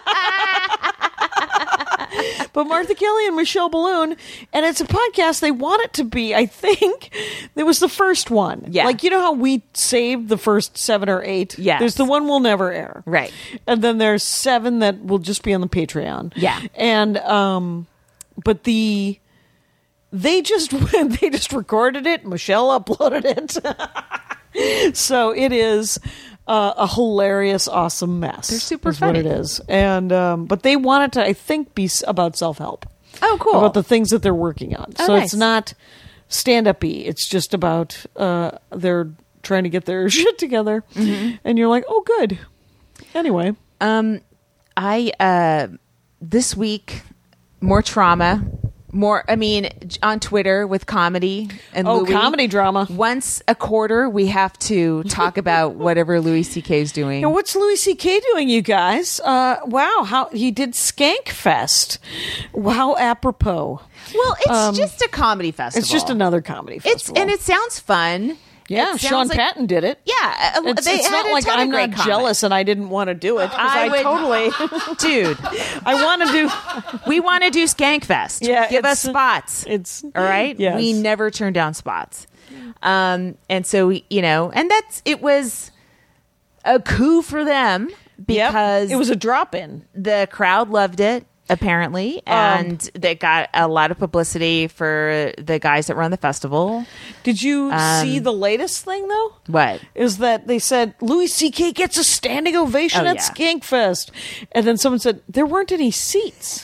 [SPEAKER 3] But Martha Kelly and Michelle Balloon, and it's a podcast. They want it to be, I think, it was the first one.
[SPEAKER 2] Yeah.
[SPEAKER 3] Like, you know how we saved the first seven or eight?
[SPEAKER 2] Yes.
[SPEAKER 3] There's the one we'll never air.
[SPEAKER 2] Right.
[SPEAKER 3] And then there's seven that will just be on the Patreon.
[SPEAKER 2] Yeah.
[SPEAKER 3] And, um, but the, they just, they just recorded it. Michelle uploaded it. So it is uh, a hilarious, awesome mess.
[SPEAKER 2] They're super
[SPEAKER 3] is
[SPEAKER 2] funny.
[SPEAKER 3] what it is. And, um, but they want it to, I think, be s- about self-help.
[SPEAKER 2] Oh, cool.
[SPEAKER 3] About the things that they're working on.
[SPEAKER 2] Oh,
[SPEAKER 3] so
[SPEAKER 2] nice.
[SPEAKER 3] it's not stand-up-y. It's just about, uh, they're trying to get their shit together.
[SPEAKER 2] Mm-hmm.
[SPEAKER 3] And you're like, oh, good. Anyway.
[SPEAKER 2] Um, I uh, this week more trauma, more. I mean, on Twitter with comedy and
[SPEAKER 3] Oh,
[SPEAKER 2] Louis.
[SPEAKER 3] comedy drama.
[SPEAKER 2] Once a quarter, we have to talk about whatever Louis C K is doing.
[SPEAKER 3] Now, what's Louis C K doing, you guys? Uh, wow, how he did Skank Fest. Wow, apropos.
[SPEAKER 2] Well, it's
[SPEAKER 3] Um,
[SPEAKER 2] just a comedy festival.
[SPEAKER 3] It's just another comedy
[SPEAKER 2] It's
[SPEAKER 3] festival.
[SPEAKER 2] and it sounds fun.
[SPEAKER 3] yeah,
[SPEAKER 2] It
[SPEAKER 3] Sean
[SPEAKER 2] sounds like-
[SPEAKER 3] Patton did it.
[SPEAKER 2] Yeah, uh,
[SPEAKER 3] It's,
[SPEAKER 2] they
[SPEAKER 3] it's
[SPEAKER 2] had
[SPEAKER 3] not
[SPEAKER 2] a
[SPEAKER 3] like
[SPEAKER 2] ton
[SPEAKER 3] I'm
[SPEAKER 2] of great
[SPEAKER 3] not
[SPEAKER 2] comics.
[SPEAKER 3] jealous and I didn't want to do it. 'cause I,
[SPEAKER 2] I would-
[SPEAKER 3] totally,
[SPEAKER 2] Dude,
[SPEAKER 3] I want to do.
[SPEAKER 2] we want to do Skankfest.
[SPEAKER 3] Yeah,
[SPEAKER 2] give us
[SPEAKER 3] it's-
[SPEAKER 2] spots.
[SPEAKER 3] It's
[SPEAKER 2] All right.
[SPEAKER 3] Yes.
[SPEAKER 2] We never turn down spots. Um, and so we, you know, and that's, it was a coup for them
[SPEAKER 3] Yep.
[SPEAKER 2] because
[SPEAKER 3] it was a drop in.
[SPEAKER 2] the crowd loved it, apparently. And they got a lot of publicity for the guys that run the festival.
[SPEAKER 3] Did you
[SPEAKER 2] Um,
[SPEAKER 3] see the latest thing though?
[SPEAKER 2] What?
[SPEAKER 3] Is that they said Louis C K gets a standing ovation
[SPEAKER 2] Oh,
[SPEAKER 3] at
[SPEAKER 2] yeah.
[SPEAKER 3] Skankfest, and then someone said there weren't any seats.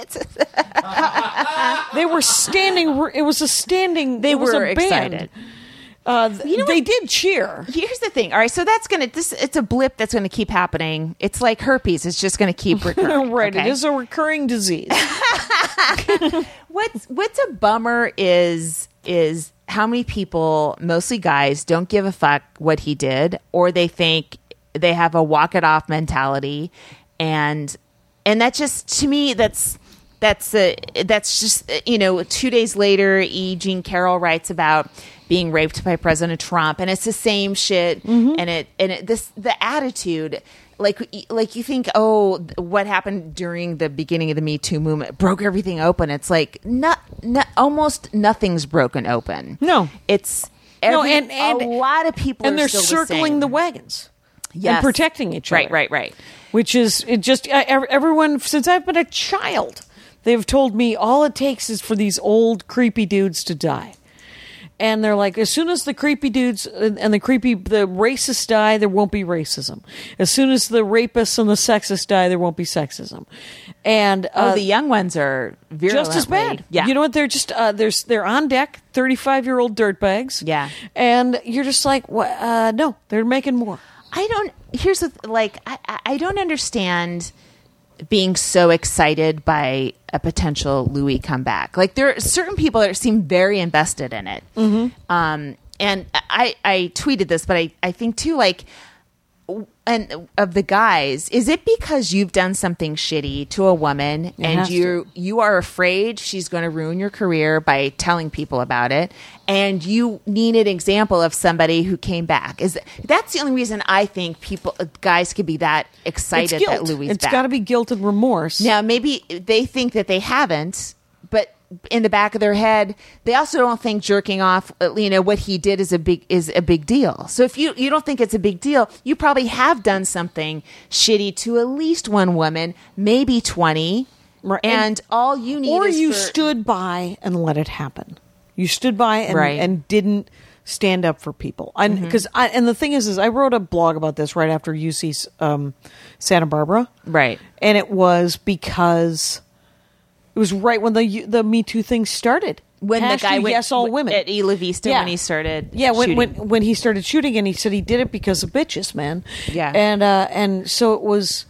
[SPEAKER 3] They were standing. It was a standing.
[SPEAKER 2] They
[SPEAKER 3] it was
[SPEAKER 2] were
[SPEAKER 3] a band.
[SPEAKER 2] excited.
[SPEAKER 3] Uh, th-
[SPEAKER 2] You know
[SPEAKER 3] they
[SPEAKER 2] what?
[SPEAKER 3] did cheer.
[SPEAKER 2] Here's the thing. All right. So that's going to, this, it's a blip that's going to keep happening. It's like herpes. It's just going to keep recurring.
[SPEAKER 3] Right,
[SPEAKER 2] okay?
[SPEAKER 3] it is a recurring disease.
[SPEAKER 2] What's what's a bummer is is how many people, mostly guys, don't give a fuck what he did, or they think they have a walk it off mentality, and and that just, to me, that's that's uh, that's just, you know, two days later, E. Jean Carroll writes about being raped by President Trump, and it's the same shit, and it and it, this the attitude. Like, like you think, oh, what happened during the beginning of the Me Too movement broke everything open. It's like not, not almost nothing's broken open.
[SPEAKER 3] No.
[SPEAKER 2] it's every,
[SPEAKER 3] No, and- and-
[SPEAKER 2] a lot of people,
[SPEAKER 3] and
[SPEAKER 2] are
[SPEAKER 3] they're
[SPEAKER 2] still
[SPEAKER 3] circling
[SPEAKER 2] the,
[SPEAKER 3] the
[SPEAKER 2] same.
[SPEAKER 3] wagons
[SPEAKER 2] Yes.
[SPEAKER 3] and protecting each other.
[SPEAKER 2] Right, right, right.
[SPEAKER 3] Which is it just uh, ev- everyone since I've been a child, they've told me all it takes is for these old creepy dudes to die. And they're like, as soon as the creepy dudes and the creepy, the racists die, there won't be racism. As soon as the rapists and the sexists die, there won't be sexism. And uh,
[SPEAKER 2] Oh, the young ones are
[SPEAKER 3] just as
[SPEAKER 2] virulently-
[SPEAKER 3] bad.
[SPEAKER 2] Yeah,
[SPEAKER 3] You know what? They're just uh, they're they're on deck, thirty-five-year-old dirtbags.
[SPEAKER 2] Yeah.
[SPEAKER 3] And you're just like, what? Uh, no, they're making more.
[SPEAKER 2] I don't. Here's the th- like. I, I- I don't understand being so excited by a potential Louis comeback. Like, there are certain people that seem very invested in it. Mm-hmm. Um, and I, I tweeted this, but I, I think too, like, w- and of the guys, is it because you've done something shitty to a woman and
[SPEAKER 3] has
[SPEAKER 2] you you are afraid she's going to ruin your career by telling people about it, and you need an example of somebody who came back? Is that's the only reason I think people guys could be that excited
[SPEAKER 3] It's
[SPEAKER 2] that
[SPEAKER 3] guilt.
[SPEAKER 2] Louis
[SPEAKER 3] It's
[SPEAKER 2] back.
[SPEAKER 3] got to be guilt and remorse.
[SPEAKER 2] Now, maybe they think that they haven't, but in the back of their head, they also don't think jerking off, uh, you know, what he did is a big is a big deal. So if you you don't think it's a big deal, you probably have done something shitty to at least one woman, maybe twenty,
[SPEAKER 3] Right.
[SPEAKER 2] And, all you need
[SPEAKER 3] or
[SPEAKER 2] is
[SPEAKER 3] you
[SPEAKER 2] for,
[SPEAKER 3] stood by and let it happen. You stood by and,
[SPEAKER 2] Right.
[SPEAKER 3] and didn't stand up for people. And because I and the thing is, is I wrote a blog about this right after U C um, Santa Barbara,
[SPEAKER 2] right.
[SPEAKER 3] and it was because it was right when the the Me Too thing started.
[SPEAKER 2] When
[SPEAKER 3] Hashtag
[SPEAKER 2] the guy went
[SPEAKER 3] yes, all
[SPEAKER 2] w-
[SPEAKER 3] women
[SPEAKER 2] at Isla Vista
[SPEAKER 3] Yeah.
[SPEAKER 2] when he started
[SPEAKER 3] Yeah, when,
[SPEAKER 2] shooting.
[SPEAKER 3] when when he started shooting, and he said he did it because of bitches, man.
[SPEAKER 2] Yeah.
[SPEAKER 3] and uh, and so it was.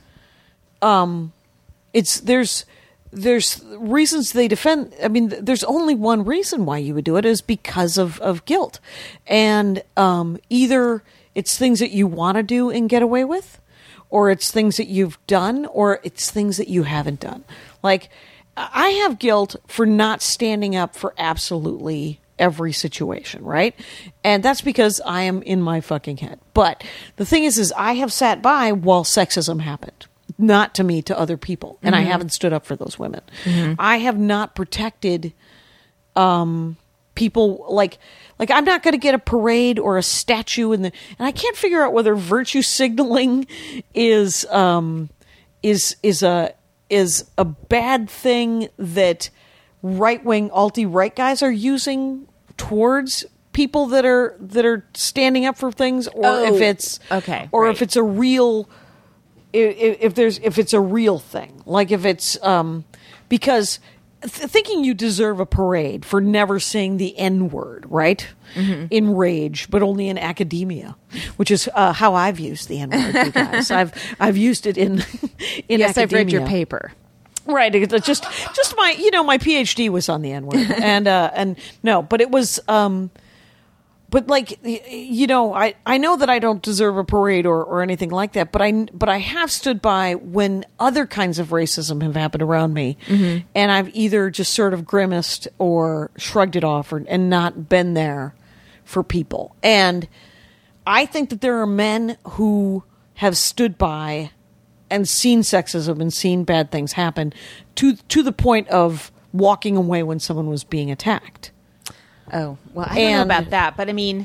[SPEAKER 3] Um, it's there's there's reasons they defend. I mean, there's only one reason why you would do it is because of of guilt, and um, either it's things that you want to do and get away with, or it's things that you've done, or it's things that you haven't done. Like, I have guilt for not standing up for absolutely every situation, right? And that's because I am in my fucking head. But the thing is, is I have sat by while sexism happened. Not to me, to other people. And I haven't stood up for those women. I have not protected um, people like... Like, I'm not going to get a parade or a statue in the... And I can't figure out whether virtue signaling is um, is is a... is a bad thing that right-wing alt-right guys are using towards people that are that are standing up for things, or
[SPEAKER 2] Oh,
[SPEAKER 3] if it's
[SPEAKER 2] okay,
[SPEAKER 3] or
[SPEAKER 2] right.
[SPEAKER 3] if it's a real if, if there's if it's a real thing, like if it's um because th- thinking you deserve a parade for never saying the N-word, right? Mm-hmm. In Rage, but only in academia, which is uh, how I've used the N-word, you guys. I've I've used it in in
[SPEAKER 2] yes,
[SPEAKER 3] academia.
[SPEAKER 2] I've read your paper.
[SPEAKER 3] Right, it's just just my you know my PhD was on the N-word, and uh, and no, but it was um, but like you know I, I know that I don't deserve a parade or, or anything like that, but I but I have stood by when other kinds of racism have happened around me, mm-hmm. and I've either just sort of grimaced or shrugged it off, or, and not been there for people. And I think that there are men who have stood by and seen sexism and seen bad things happen to to the point of walking away when someone was being attacked.
[SPEAKER 2] Oh, well, I don't
[SPEAKER 3] And-
[SPEAKER 2] know about that, but I mean,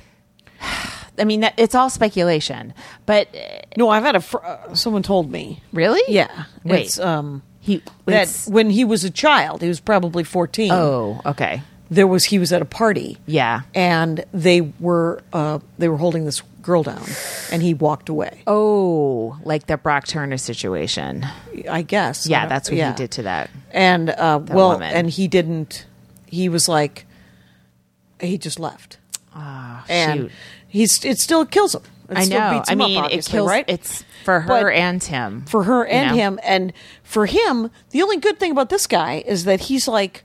[SPEAKER 2] I mean, that, it's all speculation. But uh,
[SPEAKER 3] No, I've had a fr- uh, someone told me.
[SPEAKER 2] really,
[SPEAKER 3] Yeah,
[SPEAKER 2] Wait.
[SPEAKER 3] it's, um,
[SPEAKER 2] he
[SPEAKER 3] that
[SPEAKER 2] it's-
[SPEAKER 3] when he was a child, he was probably fourteen.
[SPEAKER 2] Oh, okay,
[SPEAKER 3] There was he was at a party.
[SPEAKER 2] yeah.
[SPEAKER 3] and they were uh, they were holding this girl down, and he walked away.
[SPEAKER 2] Oh, like the Brock Turner situation.
[SPEAKER 3] I guess. I
[SPEAKER 2] Yeah,
[SPEAKER 3] don't-
[SPEAKER 2] that's what
[SPEAKER 3] yeah.
[SPEAKER 2] he did to that.
[SPEAKER 3] And uh, well,
[SPEAKER 2] woman.
[SPEAKER 3] and he didn't. He was like, he just left.
[SPEAKER 2] Ah,
[SPEAKER 3] and
[SPEAKER 2] shoot.
[SPEAKER 3] he's it still kills him. It
[SPEAKER 2] I
[SPEAKER 3] still
[SPEAKER 2] know.
[SPEAKER 3] beats
[SPEAKER 2] I
[SPEAKER 3] him up,
[SPEAKER 2] mean, it
[SPEAKER 3] obviously,
[SPEAKER 2] kills.
[SPEAKER 3] right?
[SPEAKER 2] It's for her
[SPEAKER 3] But
[SPEAKER 2] and him.
[SPEAKER 3] for her
[SPEAKER 2] you
[SPEAKER 3] and
[SPEAKER 2] know?
[SPEAKER 3] him, and for him, the only good thing about this guy is that he's like,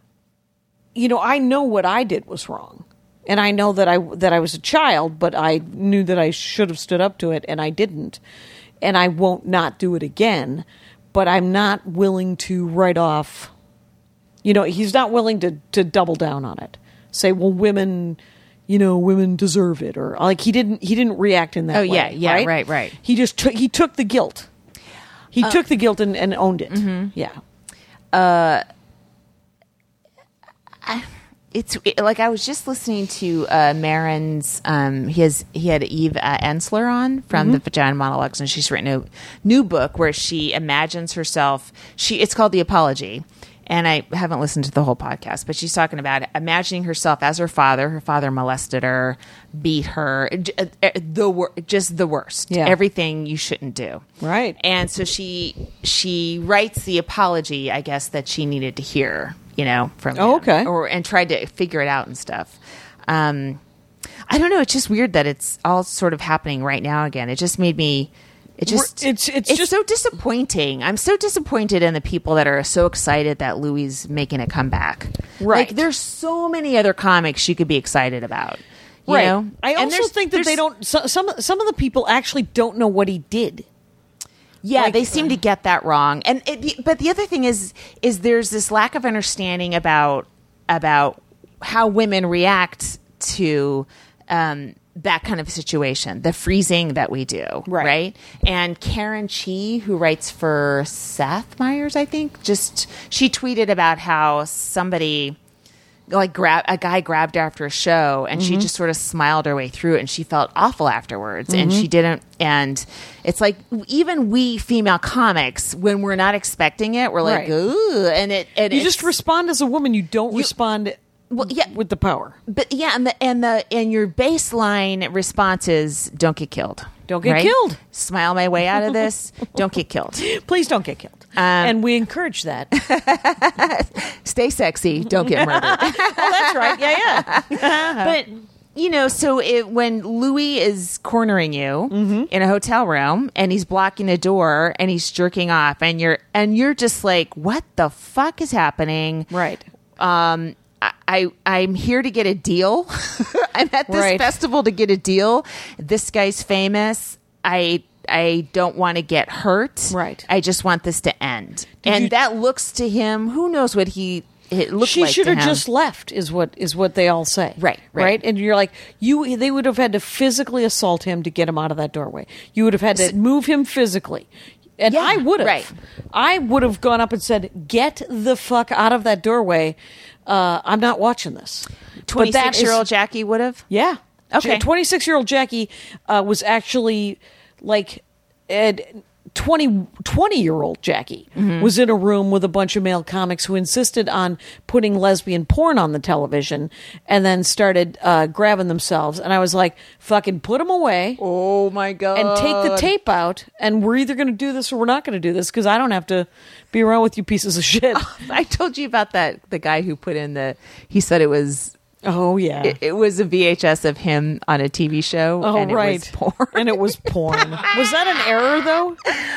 [SPEAKER 3] you know, I know what I did was wrong, and I know that I that I was a child, but I knew that I should have stood up to it, and I didn't, and I won't not do it again. But I'm not willing to write off. You know, he's not willing to to double down on it. Say, well, women, you know, women deserve it, or like he didn't he didn't react in that
[SPEAKER 2] Oh,
[SPEAKER 3] way.
[SPEAKER 2] yeah, yeah,
[SPEAKER 3] right,
[SPEAKER 2] right, right.
[SPEAKER 3] He just took he took the guilt. He
[SPEAKER 2] Uh,
[SPEAKER 3] took the guilt and, and owned it.
[SPEAKER 2] mm-hmm.
[SPEAKER 3] Yeah.
[SPEAKER 2] It's it- like I was just listening to uh, Marin's. Um, he has he had Eve uh, Ensler on from the Vagina Monologues, and she's written a new book where she imagines herself. She it's called The Apology, and I haven't listened to the whole podcast, but she's talking about it, imagining herself as her father. Her father molested her, beat her, j- uh, the wor- just the worst.
[SPEAKER 3] Yeah.
[SPEAKER 2] Everything you shouldn't do.
[SPEAKER 3] Right.
[SPEAKER 2] And so she she writes the apology, I guess, that she needed to hear, you know, from
[SPEAKER 3] Oh,
[SPEAKER 2] him,
[SPEAKER 3] okay.
[SPEAKER 2] or and tried to figure it out and stuff. Um, I don't know. It's just weird that it's all sort of happening right now again. It just made me. It just
[SPEAKER 3] We're- it's- it's
[SPEAKER 2] it's
[SPEAKER 3] just-
[SPEAKER 2] so disappointing. I'm so disappointed in the people that are so excited that Louis is making a comeback.
[SPEAKER 3] Right.
[SPEAKER 2] Like there's so many other comics you could be excited about. You
[SPEAKER 3] Right.
[SPEAKER 2] know?
[SPEAKER 3] I
[SPEAKER 2] And
[SPEAKER 3] also
[SPEAKER 2] there's-
[SPEAKER 3] think that they
[SPEAKER 2] there's-
[SPEAKER 3] don't. So, some some of the people actually don't know what he did.
[SPEAKER 2] Yeah,
[SPEAKER 3] Like-
[SPEAKER 2] they seem to get that wrong. And it, but the other thing is is there's this lack of understanding about about how women react to um, that kind of situation, the freezing that we do,
[SPEAKER 3] Right.
[SPEAKER 2] right? And Karen Chi, who writes for Seth Meyers, I think, just she tweeted about how somebody like grab a guy grabbed her after a show, and
[SPEAKER 3] Mm-hmm.
[SPEAKER 2] she just sort of smiled her way through it, and she felt awful afterwards, and
[SPEAKER 3] Mm-hmm.
[SPEAKER 2] she didn't. And it's like even we female comics, when we're not expecting it, we're like,
[SPEAKER 3] Right.
[SPEAKER 2] ooh, and it and
[SPEAKER 3] You
[SPEAKER 2] it's-
[SPEAKER 3] just respond as a woman. You don't respond
[SPEAKER 2] Well, yeah.
[SPEAKER 3] with the power.
[SPEAKER 2] But yeah, and the and the and your baseline response is don't get killed.
[SPEAKER 3] Don't get
[SPEAKER 2] right?
[SPEAKER 3] killed.
[SPEAKER 2] Smile my way out of this. Don't get killed.
[SPEAKER 3] Please don't get killed.
[SPEAKER 2] Um,
[SPEAKER 3] and we encourage that.
[SPEAKER 2] Stay sexy. Don't get murdered.
[SPEAKER 3] Oh, that's right. Yeah, yeah.
[SPEAKER 2] But you know, so it, when Louis is cornering you
[SPEAKER 3] Mm-hmm.
[SPEAKER 2] in a hotel room and he's blocking a door and he's jerking off, and you're and you're just like, what the fuck is happening?
[SPEAKER 3] Right.
[SPEAKER 2] Um, I, I I'm here to get a deal. I'm at this
[SPEAKER 3] Right.
[SPEAKER 2] festival to get a deal. This guy's famous. I I don't want to get hurt.
[SPEAKER 3] Right.
[SPEAKER 2] I just want this to end. and
[SPEAKER 3] you-
[SPEAKER 2] that looks to him. Who knows what he it looked
[SPEAKER 3] She
[SPEAKER 2] like
[SPEAKER 3] should
[SPEAKER 2] to
[SPEAKER 3] have
[SPEAKER 2] him.
[SPEAKER 3] just left, is what is what they all say.
[SPEAKER 2] Right, right.
[SPEAKER 3] And you're like, you. They would have had to physically assault him to get him out of that doorway. You would have had to move him physically. And
[SPEAKER 2] Yeah,
[SPEAKER 3] I would have.
[SPEAKER 2] right.
[SPEAKER 3] I would have gone up and said, "Get the fuck out of that doorway. Uh, I'm not watching this." But that is-
[SPEAKER 2] twenty-six-year-old Jackie would have.
[SPEAKER 3] Yeah.
[SPEAKER 2] Okay.
[SPEAKER 3] twenty-six-year-old Jackie uh, was actually like Ed, twenty, twenty-year-old Jackie
[SPEAKER 2] Mm-hmm.
[SPEAKER 3] was in a room with a bunch of male comics who insisted on putting lesbian porn on the television and then started uh, grabbing themselves. And I was like, fucking put them away
[SPEAKER 2] Oh my god!
[SPEAKER 3] and take the tape out. And we're either going to do this or we're not going to do this because I don't have to be around with you pieces of shit.
[SPEAKER 2] I told you about that. The guy who put in the. He said it was.
[SPEAKER 3] Oh, yeah.
[SPEAKER 2] It, it was a V H S of him on a T V show.
[SPEAKER 3] oh,
[SPEAKER 2] and
[SPEAKER 3] right.
[SPEAKER 2] It was porn.
[SPEAKER 3] And it was porn. Was that an error, though?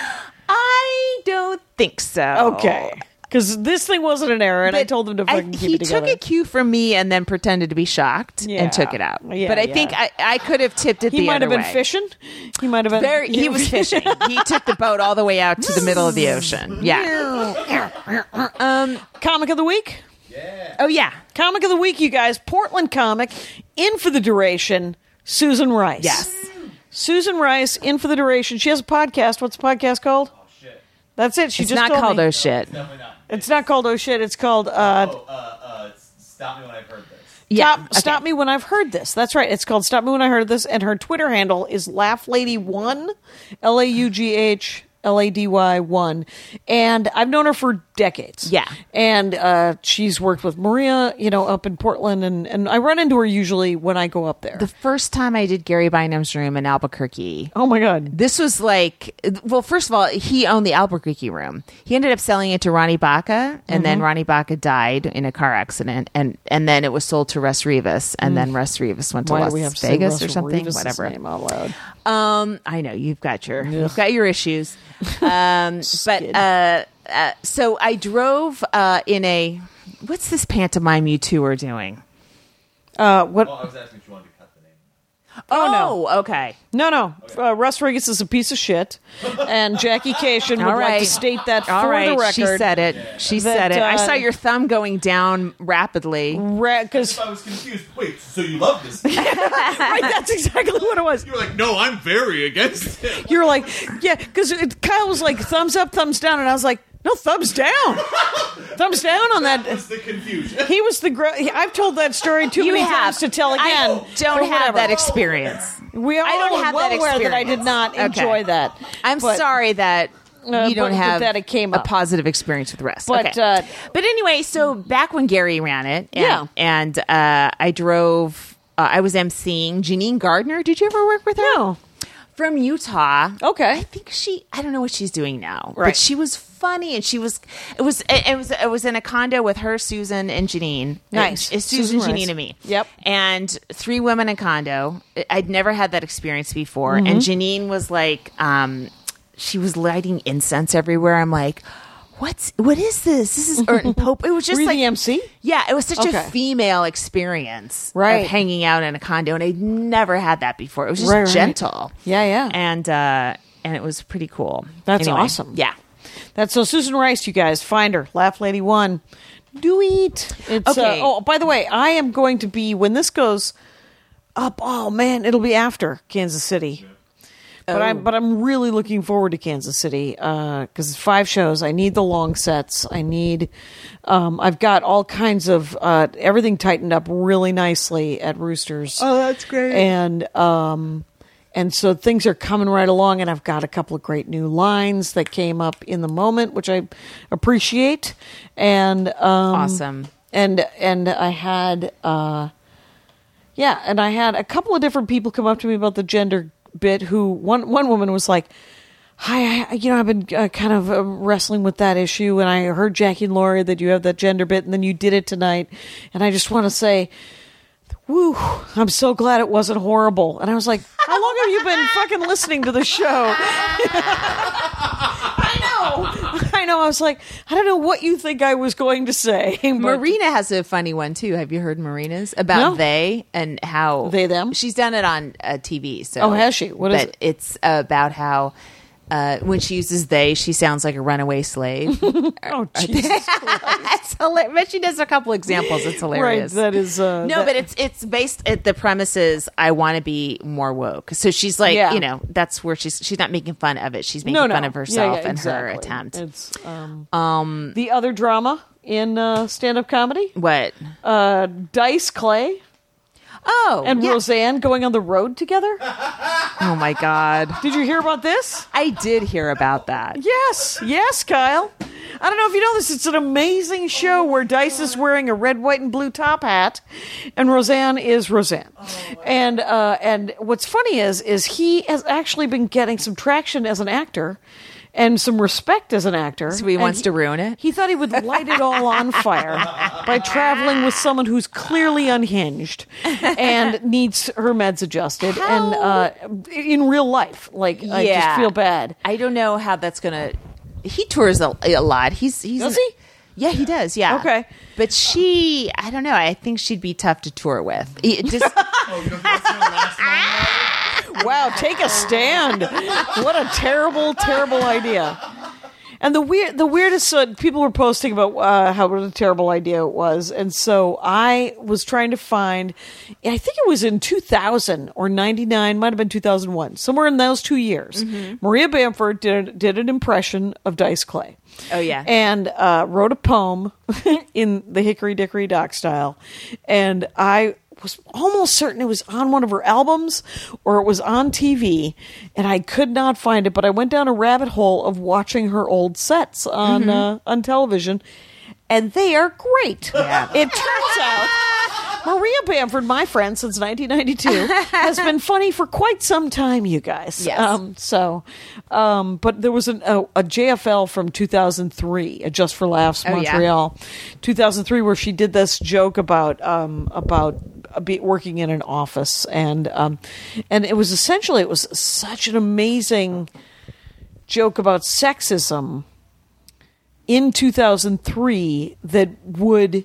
[SPEAKER 2] I don't think so.
[SPEAKER 3] Okay. Because this thing wasn't an error, and I
[SPEAKER 2] But
[SPEAKER 3] told them to
[SPEAKER 2] I-
[SPEAKER 3] fucking keep
[SPEAKER 2] he
[SPEAKER 3] it together.
[SPEAKER 2] took a cue from me and then pretended to be shocked
[SPEAKER 3] Yeah.
[SPEAKER 2] and took it out.
[SPEAKER 3] Yeah,
[SPEAKER 2] but I
[SPEAKER 3] yeah.
[SPEAKER 2] think I, I could have tipped it
[SPEAKER 3] He
[SPEAKER 2] the
[SPEAKER 3] might
[SPEAKER 2] other
[SPEAKER 3] have been
[SPEAKER 2] way.
[SPEAKER 3] fishing. He might have been.
[SPEAKER 2] Very, he was fishing. He took the boat all the way out to the middle of the ocean. Yeah.
[SPEAKER 3] Comic of the week.
[SPEAKER 2] Oh yeah.
[SPEAKER 3] Comic of the week, you guys. Portland comic, in for the duration. Susan Rice.
[SPEAKER 2] Yes.
[SPEAKER 3] Susan Rice, in for the duration. She has a podcast. What's the podcast called? Oh
[SPEAKER 7] shit.
[SPEAKER 3] That's it. She
[SPEAKER 2] It's
[SPEAKER 3] just
[SPEAKER 2] not
[SPEAKER 3] told
[SPEAKER 2] called
[SPEAKER 3] me.
[SPEAKER 2] oh shit.
[SPEAKER 7] Definitely not.
[SPEAKER 3] It's not called oh shit. It's called uh,
[SPEAKER 7] Oh, uh, uh, stop me when I've heard this.
[SPEAKER 2] Yeah.
[SPEAKER 3] Stop, Stop Me When I've Heard This. That's right. It's called Stop Me When I Heard This, and her Twitter handle is Laugh Lady one, L A U G H L A D Y one. And I've known her for decades.
[SPEAKER 2] Yeah.
[SPEAKER 3] And uh, she's worked with Maria, you know, up in Portland, and, and I run into her usually when I go up there.
[SPEAKER 2] The first time I did Gary Bynum's room in Albuquerque,
[SPEAKER 3] oh, my God.
[SPEAKER 2] this was like, well, first of all, he owned the Albuquerque room. He ended up selling it to Ronnie Baca, and then Ronnie Baca died in a car accident, and and then it was sold to Russ Rivas, and then Russ Rivas went to
[SPEAKER 3] Why
[SPEAKER 2] Las
[SPEAKER 3] do we have to
[SPEAKER 2] Vegas
[SPEAKER 3] say
[SPEAKER 2] or
[SPEAKER 3] Russell
[SPEAKER 2] something,
[SPEAKER 3] Rivas'
[SPEAKER 2] whatever.
[SPEAKER 3] name out loud?
[SPEAKER 2] Um, I know you've got your you've got your issues, um, but uh, uh, so I drove uh, in a what's this pantomime you two are doing?
[SPEAKER 3] Uh, what?
[SPEAKER 7] Well, I was asking if you wanted to cut the name.
[SPEAKER 2] Oh, no, okay.
[SPEAKER 3] No, no. Uh, Russ Rigas is a piece of shit, and Jackie Cation would
[SPEAKER 2] All
[SPEAKER 3] like
[SPEAKER 2] right.
[SPEAKER 3] to state that
[SPEAKER 2] All
[SPEAKER 3] for
[SPEAKER 2] right,
[SPEAKER 3] the record.
[SPEAKER 2] she said it. She
[SPEAKER 3] That,
[SPEAKER 2] said it. I
[SPEAKER 3] uh,
[SPEAKER 2] saw your thumb going down rapidly.
[SPEAKER 3] Because
[SPEAKER 7] I was confused. Wait, so you love this?
[SPEAKER 3] right, that's exactly what it was.
[SPEAKER 7] You were like, no, I'm very against it.
[SPEAKER 3] You're like, yeah, because Kyle was like, thumbs up, thumbs down, and I was like, no, thumbs down, thumbs down on
[SPEAKER 7] That
[SPEAKER 3] that.
[SPEAKER 7] was the confusion.
[SPEAKER 3] He was the. Gro- I've told that story too
[SPEAKER 2] You
[SPEAKER 3] many
[SPEAKER 2] have
[SPEAKER 3] times to tell again.
[SPEAKER 2] I don't
[SPEAKER 3] but
[SPEAKER 2] have
[SPEAKER 3] whatever.
[SPEAKER 2] that experience.
[SPEAKER 3] We all
[SPEAKER 2] I don't
[SPEAKER 3] are
[SPEAKER 2] have
[SPEAKER 3] well
[SPEAKER 2] that
[SPEAKER 3] aware that I
[SPEAKER 2] experience.
[SPEAKER 3] did not
[SPEAKER 2] Okay.
[SPEAKER 3] enjoy that.
[SPEAKER 2] I'm
[SPEAKER 3] But-
[SPEAKER 2] sorry that
[SPEAKER 3] Uh,
[SPEAKER 2] you don't
[SPEAKER 3] but- but
[SPEAKER 2] have
[SPEAKER 3] that it came
[SPEAKER 2] a
[SPEAKER 3] up.
[SPEAKER 2] positive experience with Russ.
[SPEAKER 3] But,
[SPEAKER 2] okay.
[SPEAKER 3] uh,
[SPEAKER 2] but anyway, so back when Gary ran it, and,
[SPEAKER 3] Yeah.
[SPEAKER 2] and uh, I drove. Uh, I was emceeing Janine Gardner. Did you ever work with her?
[SPEAKER 3] No.
[SPEAKER 2] From Utah.
[SPEAKER 3] Okay.
[SPEAKER 2] I think she. I don't know what she's doing now,
[SPEAKER 3] Right.
[SPEAKER 2] but she was funny, and she was. It was. It was. It was in a condo with her, Susan, and Janine.
[SPEAKER 3] Nice.
[SPEAKER 2] It's Susan,
[SPEAKER 3] Susan Rice.
[SPEAKER 2] Janine, and me.
[SPEAKER 3] Yep.
[SPEAKER 2] And three women in condo. I'd never had that experience before,
[SPEAKER 3] Mm-hmm.
[SPEAKER 2] and Janine was like, um, she was lighting incense everywhere. I'm like, what's what is this? This is Ert and Pope. It was just
[SPEAKER 3] Were you
[SPEAKER 2] like
[SPEAKER 3] the M C?
[SPEAKER 2] Yeah, it was such
[SPEAKER 3] Okay.
[SPEAKER 2] a female experience,
[SPEAKER 3] Right.
[SPEAKER 2] Of hanging out in a condo, and I'd never had that before. It was just
[SPEAKER 3] Right, right.
[SPEAKER 2] gentle,
[SPEAKER 3] Yeah, yeah.
[SPEAKER 2] and uh, and it was pretty cool.
[SPEAKER 3] That's
[SPEAKER 2] Anyway,
[SPEAKER 3] awesome.
[SPEAKER 2] Yeah.
[SPEAKER 3] That's so Susan Rice, you guys. Find her. Laugh Lady One. Do it. It's,
[SPEAKER 2] Okay.
[SPEAKER 3] Uh, oh, by the way, I am going to be, when this goes up, oh man, it'll be after Kansas City. But I'm but I'm really looking forward to Kansas City because it's five shows. I need the long sets. I need. Um, I've got all kinds of uh, everything tightened up really nicely at Roosters.
[SPEAKER 2] Oh, that's great.
[SPEAKER 3] And um, and so things are coming right along. And I've got a couple of great new lines that came up in the moment, which I appreciate. And um,
[SPEAKER 2] Awesome.
[SPEAKER 3] And and I had uh, yeah, and I had a couple of different people come up to me about the gender bit. Who one one woman was like, "Hi, I, you know, I've been uh, kind of uh, wrestling with that issue, and I heard Jackie and Laurie that you have that gender bit, and then you did it tonight, and I just want to say, woo, I'm so glad it wasn't horrible." And I was like, "How long have you been fucking listening to the show?" I know, I know. I was like, I don't know what you think I was going to say. but-
[SPEAKER 2] Marina has a funny one too. Have you heard Marina's about
[SPEAKER 3] No.
[SPEAKER 2] they and how
[SPEAKER 3] They, them?
[SPEAKER 2] She's done it on uh, T V. So
[SPEAKER 3] Oh, has she? What is
[SPEAKER 2] but
[SPEAKER 3] it?
[SPEAKER 2] It's about how uh, when she uses they, she sounds like a runaway slave.
[SPEAKER 3] Oh, Jesus.
[SPEAKER 2] It's hilarious. But she does a couple examples. It's
[SPEAKER 3] Right,
[SPEAKER 2] hilarious.
[SPEAKER 3] that is uh,
[SPEAKER 2] No,
[SPEAKER 3] that-
[SPEAKER 2] but it's it's based at the premise is I want to be more woke. So she's like,
[SPEAKER 3] Yeah.
[SPEAKER 2] you know, that's where she's she's not making fun of it. She's making
[SPEAKER 3] no, no.
[SPEAKER 2] fun of
[SPEAKER 3] Yeah,
[SPEAKER 2] herself
[SPEAKER 3] yeah,
[SPEAKER 2] and her
[SPEAKER 3] exactly.
[SPEAKER 2] attempt.
[SPEAKER 3] It's um, um the other drama in uh, stand-up comedy,
[SPEAKER 2] What?
[SPEAKER 3] uh, Dice Clay
[SPEAKER 2] Oh,
[SPEAKER 3] and
[SPEAKER 2] yeah.
[SPEAKER 3] Roseanne going on the road together.
[SPEAKER 2] Oh my God.
[SPEAKER 3] Did you hear about this?
[SPEAKER 2] I did hear about that.
[SPEAKER 3] Yes, yes, Kyle. I don't know if you know this. It's an amazing show where Dice is wearing a red, white, and blue top hat, and Roseanne is Roseanne. And uh, and what's funny is is he has actually been getting some traction as an actor. And some respect as an actor.
[SPEAKER 2] So he
[SPEAKER 3] And
[SPEAKER 2] wants to ruin it?
[SPEAKER 3] He thought he would light it all on fire by traveling with someone who's clearly unhinged and needs her meds adjusted. And uh, in real life, like, I just feel bad.
[SPEAKER 2] I don't know how that's gonna. He tours a, a lot. He's he's
[SPEAKER 3] Does he?
[SPEAKER 2] Yeah, he does. Yeah.
[SPEAKER 3] Okay.
[SPEAKER 2] But she, I don't know. I think she'd be tough to tour with. It just,
[SPEAKER 7] Oh, you don't think that's your last line?
[SPEAKER 3] Wow, take a stand. What a terrible, terrible idea. And the weird, the weirdest, uh, people were posting about uh, how what a terrible idea it was. And so I was trying to find, I think it was in two thousand or ninety-nine, might have been two thousand one, somewhere in those two years. Maria Bamford did, did an impression of Dice Clay.
[SPEAKER 2] Oh, yeah.
[SPEAKER 3] And uh, wrote a poem in the Hickory Dickory Dock style. And I was almost certain it was on one of her albums or it was on T V, and I could not find it, but I went down a rabbit hole of watching her old sets on
[SPEAKER 2] Mm-hmm.
[SPEAKER 3] uh, on television, and they are great.
[SPEAKER 2] Yeah.
[SPEAKER 3] It turns out Maria Bamford, my friend since nineteen ninety-two, has been funny for quite some time, you guys.
[SPEAKER 2] Yes.
[SPEAKER 3] Um, so, um, but there was an, a, a J F L from two thousand three, a Just for Laughs
[SPEAKER 2] Oh, yeah.
[SPEAKER 3] Montreal, two thousand three, where she did this joke about um, about be working in an office, and um, and it was essentially it was such an amazing joke about sexism in two thousand three that would.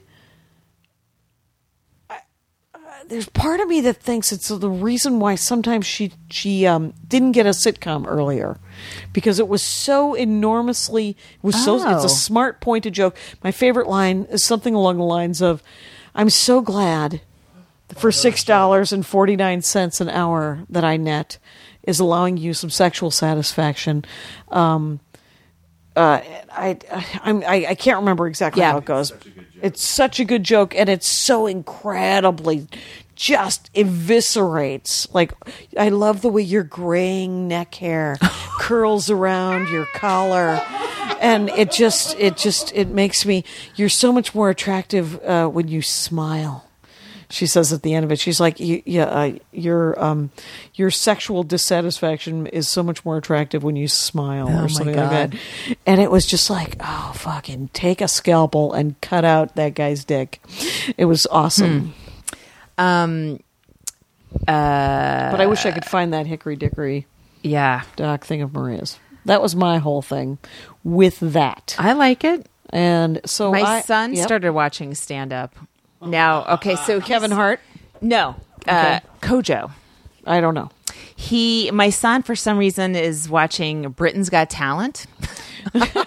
[SPEAKER 3] There's part of me that thinks it's the reason why sometimes she she um, didn't get a sitcom earlier, because it was so enormously it was so it's
[SPEAKER 2] Oh.
[SPEAKER 3] a smart pointed joke. My favorite line is something along the lines of, "I'm so glad for six dollars and forty nine cents an hour that I net is allowing you some sexual satisfaction." Um, uh, I, I I'm I, I can't remember exactly
[SPEAKER 2] Yeah.
[SPEAKER 3] how it goes. It's such a good joke, and it's so incredibly just eviscerates. Like, I love the way your graying neck hair curls around your collar, and it just it just it makes me. You're so much more attractive uh, when you smile. She says at the end of it, she's like, "You- "Yeah, uh, your um, your sexual dissatisfaction is so much more attractive when you smile,"
[SPEAKER 2] Oh,
[SPEAKER 3] or
[SPEAKER 2] my
[SPEAKER 3] something
[SPEAKER 2] God.
[SPEAKER 3] like that. And it was just like, oh, fucking take a scalpel and cut out that guy's dick. It was awesome.
[SPEAKER 2] um, uh,
[SPEAKER 3] But I wish I could find that Hickory Dickory
[SPEAKER 2] yeah,
[SPEAKER 3] Dock thing of Maria's. That was my whole thing with that.
[SPEAKER 2] I like it.
[SPEAKER 3] And so
[SPEAKER 2] My
[SPEAKER 3] I-
[SPEAKER 2] son
[SPEAKER 3] yep.
[SPEAKER 2] started watching stand up. Now, okay, so
[SPEAKER 3] Kevin
[SPEAKER 2] he's-
[SPEAKER 3] Hart.
[SPEAKER 2] No, uh, Kojo.
[SPEAKER 3] I don't know.
[SPEAKER 2] He, my son, for some reason, is watching Britain's Got Talent.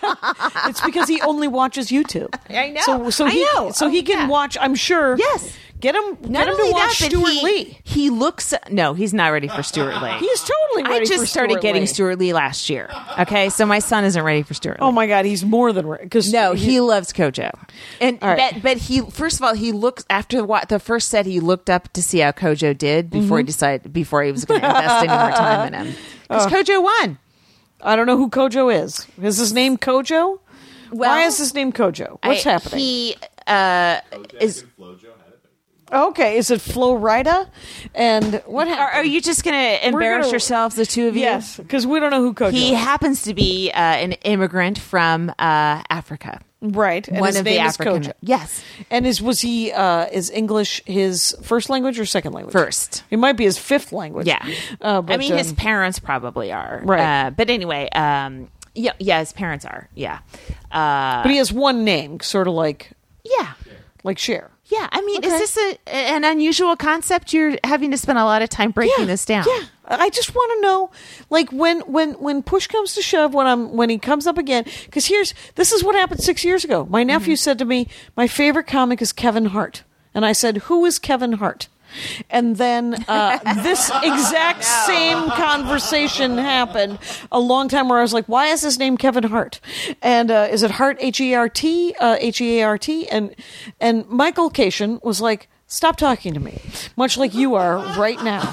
[SPEAKER 3] It's because he only watches YouTube.
[SPEAKER 2] I know.
[SPEAKER 3] So, so
[SPEAKER 2] I
[SPEAKER 3] he,
[SPEAKER 2] know.
[SPEAKER 3] So
[SPEAKER 2] Oh,
[SPEAKER 3] he can
[SPEAKER 2] yeah.
[SPEAKER 3] watch. I'm sure.
[SPEAKER 2] Yes.
[SPEAKER 3] Get him.
[SPEAKER 2] Not
[SPEAKER 3] get him
[SPEAKER 2] only
[SPEAKER 3] to watch
[SPEAKER 2] that, but
[SPEAKER 3] Stuart
[SPEAKER 2] he,
[SPEAKER 3] Lee.
[SPEAKER 2] He looks. No, he's not ready for Stuart Lee.
[SPEAKER 3] He's totally ready
[SPEAKER 2] I just
[SPEAKER 3] for
[SPEAKER 2] started
[SPEAKER 3] Stuart
[SPEAKER 2] getting
[SPEAKER 3] Lee.
[SPEAKER 2] Stuart Lee last year. Okay, so my son isn't ready for Stuart Lee.
[SPEAKER 3] Oh my God, he's more than ready. Because
[SPEAKER 2] No, he loves Kojo, and
[SPEAKER 3] All right.
[SPEAKER 2] but, but he first of all he looks after what the first set he looked up to see how Kojo did before
[SPEAKER 3] Mm-hmm.
[SPEAKER 2] he decided before he was going to invest any more time in him because
[SPEAKER 3] Oh.
[SPEAKER 2] Kojo won.
[SPEAKER 3] I don't know who Kojo is. Is his name Kojo?
[SPEAKER 2] Well,
[SPEAKER 3] Why is his name Kojo? What's
[SPEAKER 2] I-
[SPEAKER 3] happening?
[SPEAKER 2] He uh, is.
[SPEAKER 3] Okay, is it Flo Rida? And what
[SPEAKER 2] Are,
[SPEAKER 3] happened?
[SPEAKER 2] are you just going to embarrass
[SPEAKER 3] gonna-
[SPEAKER 2] yourselves, the two of you?
[SPEAKER 3] Yes, because we don't know who Kojo
[SPEAKER 2] He
[SPEAKER 3] is.
[SPEAKER 2] happens to be uh, an immigrant from uh, Africa.
[SPEAKER 3] Right, and
[SPEAKER 2] One
[SPEAKER 3] his
[SPEAKER 2] of
[SPEAKER 3] name
[SPEAKER 2] the
[SPEAKER 3] is
[SPEAKER 2] African.
[SPEAKER 3] Kojo.
[SPEAKER 2] Yes,
[SPEAKER 3] And is was he uh, is English his first language or second language?
[SPEAKER 2] first.
[SPEAKER 3] It might be his fifth language.
[SPEAKER 2] Yeah,
[SPEAKER 3] uh, but,
[SPEAKER 2] I mean, his
[SPEAKER 3] um,
[SPEAKER 2] parents probably are.
[SPEAKER 3] Right.
[SPEAKER 2] Uh, but anyway, um, yeah, yeah, his parents are. Yeah, uh,
[SPEAKER 3] but he has one name, sort of like
[SPEAKER 2] yeah,
[SPEAKER 3] like Cher.
[SPEAKER 2] yeah. I mean,
[SPEAKER 3] Okay.
[SPEAKER 2] is this a, an unusual concept? You're having to spend a lot of time breaking this down.
[SPEAKER 3] Yeah, I just want to know, like when when when push comes to shove, when I'm when he comes up again, because here's this is what happened six years ago. My nephew
[SPEAKER 2] Mm-hmm.
[SPEAKER 3] said to me, "My favorite comic is Kevin Hart," and I said, "Who is Kevin Hart?" And then uh, this exact same conversation happened a long time where I was like, why is his name Kevin Hart? And uh, is it Hart, H E R T, uh, H E A R T? And, and Michael Cation was like, stop talking to me, much like you are right now.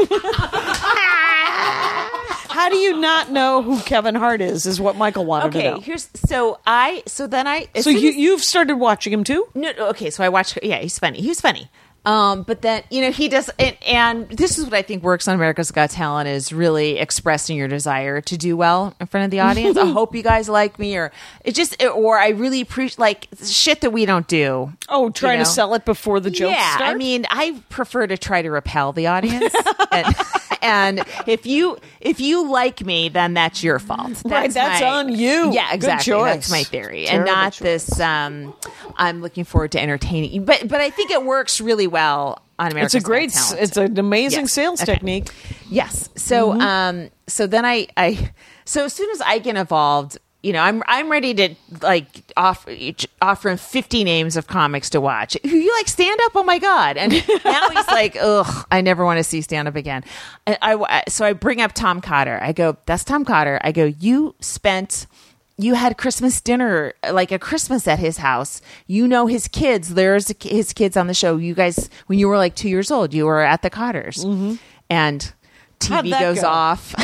[SPEAKER 3] How do you not know who Kevin Hart is, is what Michael wanted to
[SPEAKER 2] Okay,
[SPEAKER 3] know.
[SPEAKER 2] here's so I so then I as
[SPEAKER 3] So
[SPEAKER 2] soon
[SPEAKER 3] you,
[SPEAKER 2] as-
[SPEAKER 3] you've started watching him too?
[SPEAKER 2] No, no, okay, so I watched. Yeah, he's funny. He was funny. Um, but then you know he does, and, and this is what I think works on America's Got Talent is really expressing your desire to do well in front of the audience. I hope you guys like me, or it just, or I really appreciate like shit that we don't do.
[SPEAKER 3] Oh, trying
[SPEAKER 2] you
[SPEAKER 3] to
[SPEAKER 2] know?
[SPEAKER 3] sell it before the jokes
[SPEAKER 2] Yeah,
[SPEAKER 3] start?
[SPEAKER 2] I mean, I prefer to try to repel the audience, and, and if you if you like me, then that's your fault. That's
[SPEAKER 3] Right, that's
[SPEAKER 2] my-
[SPEAKER 3] on you.
[SPEAKER 2] Yeah,
[SPEAKER 3] Good
[SPEAKER 2] exactly.
[SPEAKER 3] choice.
[SPEAKER 2] That's my theory,
[SPEAKER 3] Terrible
[SPEAKER 2] and not
[SPEAKER 3] choice.
[SPEAKER 2] this. Um, I'm looking forward to entertaining you, but but I think it works really well on America's
[SPEAKER 3] It's a great,
[SPEAKER 2] Got
[SPEAKER 3] s-
[SPEAKER 2] Talent.
[SPEAKER 3] it's an amazing
[SPEAKER 2] Yes.
[SPEAKER 3] sales
[SPEAKER 2] Okay.
[SPEAKER 3] technique.
[SPEAKER 2] Yes. So
[SPEAKER 3] Mm-hmm.
[SPEAKER 2] um so then I I so as soon as I get involved, you know, I'm I'm ready to like offer offer him fifty names of comics to watch. You like stand up? Oh my god! And now he's like, ugh, I never want to see stand up again. And I so I bring up Tom Cotter. I go, that's Tom Cotter. I go, you spent. You had Christmas dinner, like a Christmas at his house. You know his kids. There's his kids on the show. You guys, when you were like two years old, you were at the Cotters, mm-hmm. and T
[SPEAKER 3] How'd
[SPEAKER 2] V
[SPEAKER 3] that
[SPEAKER 2] goes
[SPEAKER 3] go?
[SPEAKER 2] off.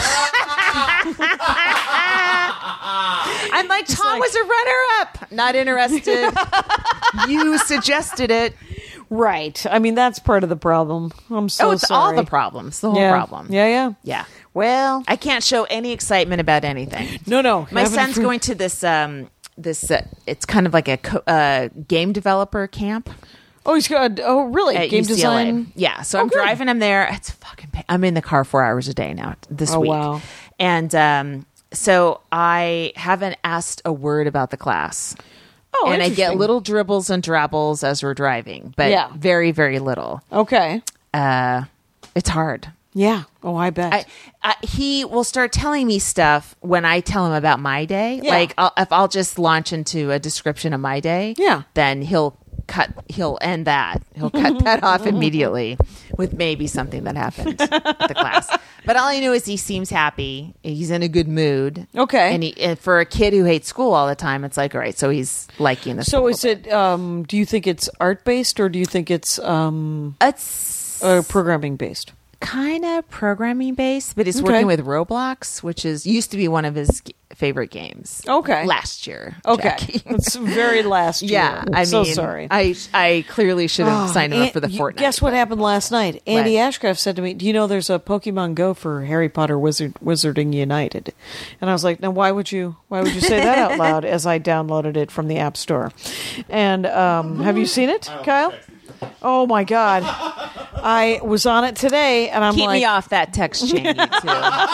[SPEAKER 2] I'm like, Tom
[SPEAKER 3] like-
[SPEAKER 2] was a runner-up. Not interested. You suggested it.
[SPEAKER 3] Right. I mean, that's part of the problem. I'm so
[SPEAKER 2] oh, it's
[SPEAKER 3] sorry.
[SPEAKER 2] all the problems. The whole
[SPEAKER 3] yeah.
[SPEAKER 2] problem.
[SPEAKER 3] Yeah, yeah.
[SPEAKER 2] Yeah.
[SPEAKER 3] Well,
[SPEAKER 2] I can't show any excitement about anything.
[SPEAKER 3] no, no.
[SPEAKER 2] My
[SPEAKER 3] Haven't
[SPEAKER 2] son's
[SPEAKER 3] approved-
[SPEAKER 2] going to this. Um, this uh, it's kind of like a co- uh, game developer camp
[SPEAKER 3] Oh, he's got. Oh, really?
[SPEAKER 2] at
[SPEAKER 3] Game
[SPEAKER 2] U C L A.
[SPEAKER 3] design.
[SPEAKER 2] Yeah, so
[SPEAKER 3] Oh,
[SPEAKER 2] I'm
[SPEAKER 3] good.
[SPEAKER 2] driving him there. It's fucking. Pa- I'm in the car four hours a day now this
[SPEAKER 3] Oh,
[SPEAKER 2] week.
[SPEAKER 3] wow.
[SPEAKER 2] And um, so I haven't asked a word about the class.
[SPEAKER 3] Oh,
[SPEAKER 2] and I get
[SPEAKER 3] interesting.
[SPEAKER 2] little dribbles and drabbles as we're driving, but
[SPEAKER 3] Yeah.
[SPEAKER 2] very, very little.
[SPEAKER 3] Okay.
[SPEAKER 2] Uh, it's hard.
[SPEAKER 3] Yeah. Oh, I bet.
[SPEAKER 2] I, I, he will start telling me stuff when I tell him about my day.
[SPEAKER 3] Yeah.
[SPEAKER 2] Like I'll, if I'll just launch into a description of my day,
[SPEAKER 3] Yeah.
[SPEAKER 2] then he'll cut. He'll end that. He'll cut that off immediately with maybe something that happened at the class. But all I know is he seems happy. He's in a good mood.
[SPEAKER 3] Okay.
[SPEAKER 2] and, he, and for a kid who hates school all the time, it's like all right. So he's liking this.
[SPEAKER 3] so is it? Um, do you think it's art based or do you think it's um,
[SPEAKER 2] It's
[SPEAKER 3] uh, programming based?
[SPEAKER 2] kind of programming based, but he's
[SPEAKER 3] Okay.
[SPEAKER 2] working with Roblox, which is used to be one of his g- favorite games.
[SPEAKER 3] Okay.
[SPEAKER 2] last year.
[SPEAKER 3] Okay.
[SPEAKER 2] Jackie.
[SPEAKER 3] It's very last year.
[SPEAKER 2] yeah, I
[SPEAKER 3] so
[SPEAKER 2] mean,
[SPEAKER 3] sorry.
[SPEAKER 2] I I clearly should have
[SPEAKER 3] Oh,
[SPEAKER 2] signed him
[SPEAKER 3] An-
[SPEAKER 2] up for the
[SPEAKER 3] you-
[SPEAKER 2] Fortnite.
[SPEAKER 3] Guess what happened last night? Andy
[SPEAKER 2] What?
[SPEAKER 3] Ashcraft said to me, "Do you know there's a Pokemon Go for Harry Potter Wizard Wizarding United?" And I was like, "Now, why would you? Why would you say that out loud?" As I downloaded it from the App Store. And um, have you seen it, Kyle? Oh my God! I was on it today, and I'm
[SPEAKER 2] Keep
[SPEAKER 3] like,
[SPEAKER 2] me off that text chain, you two.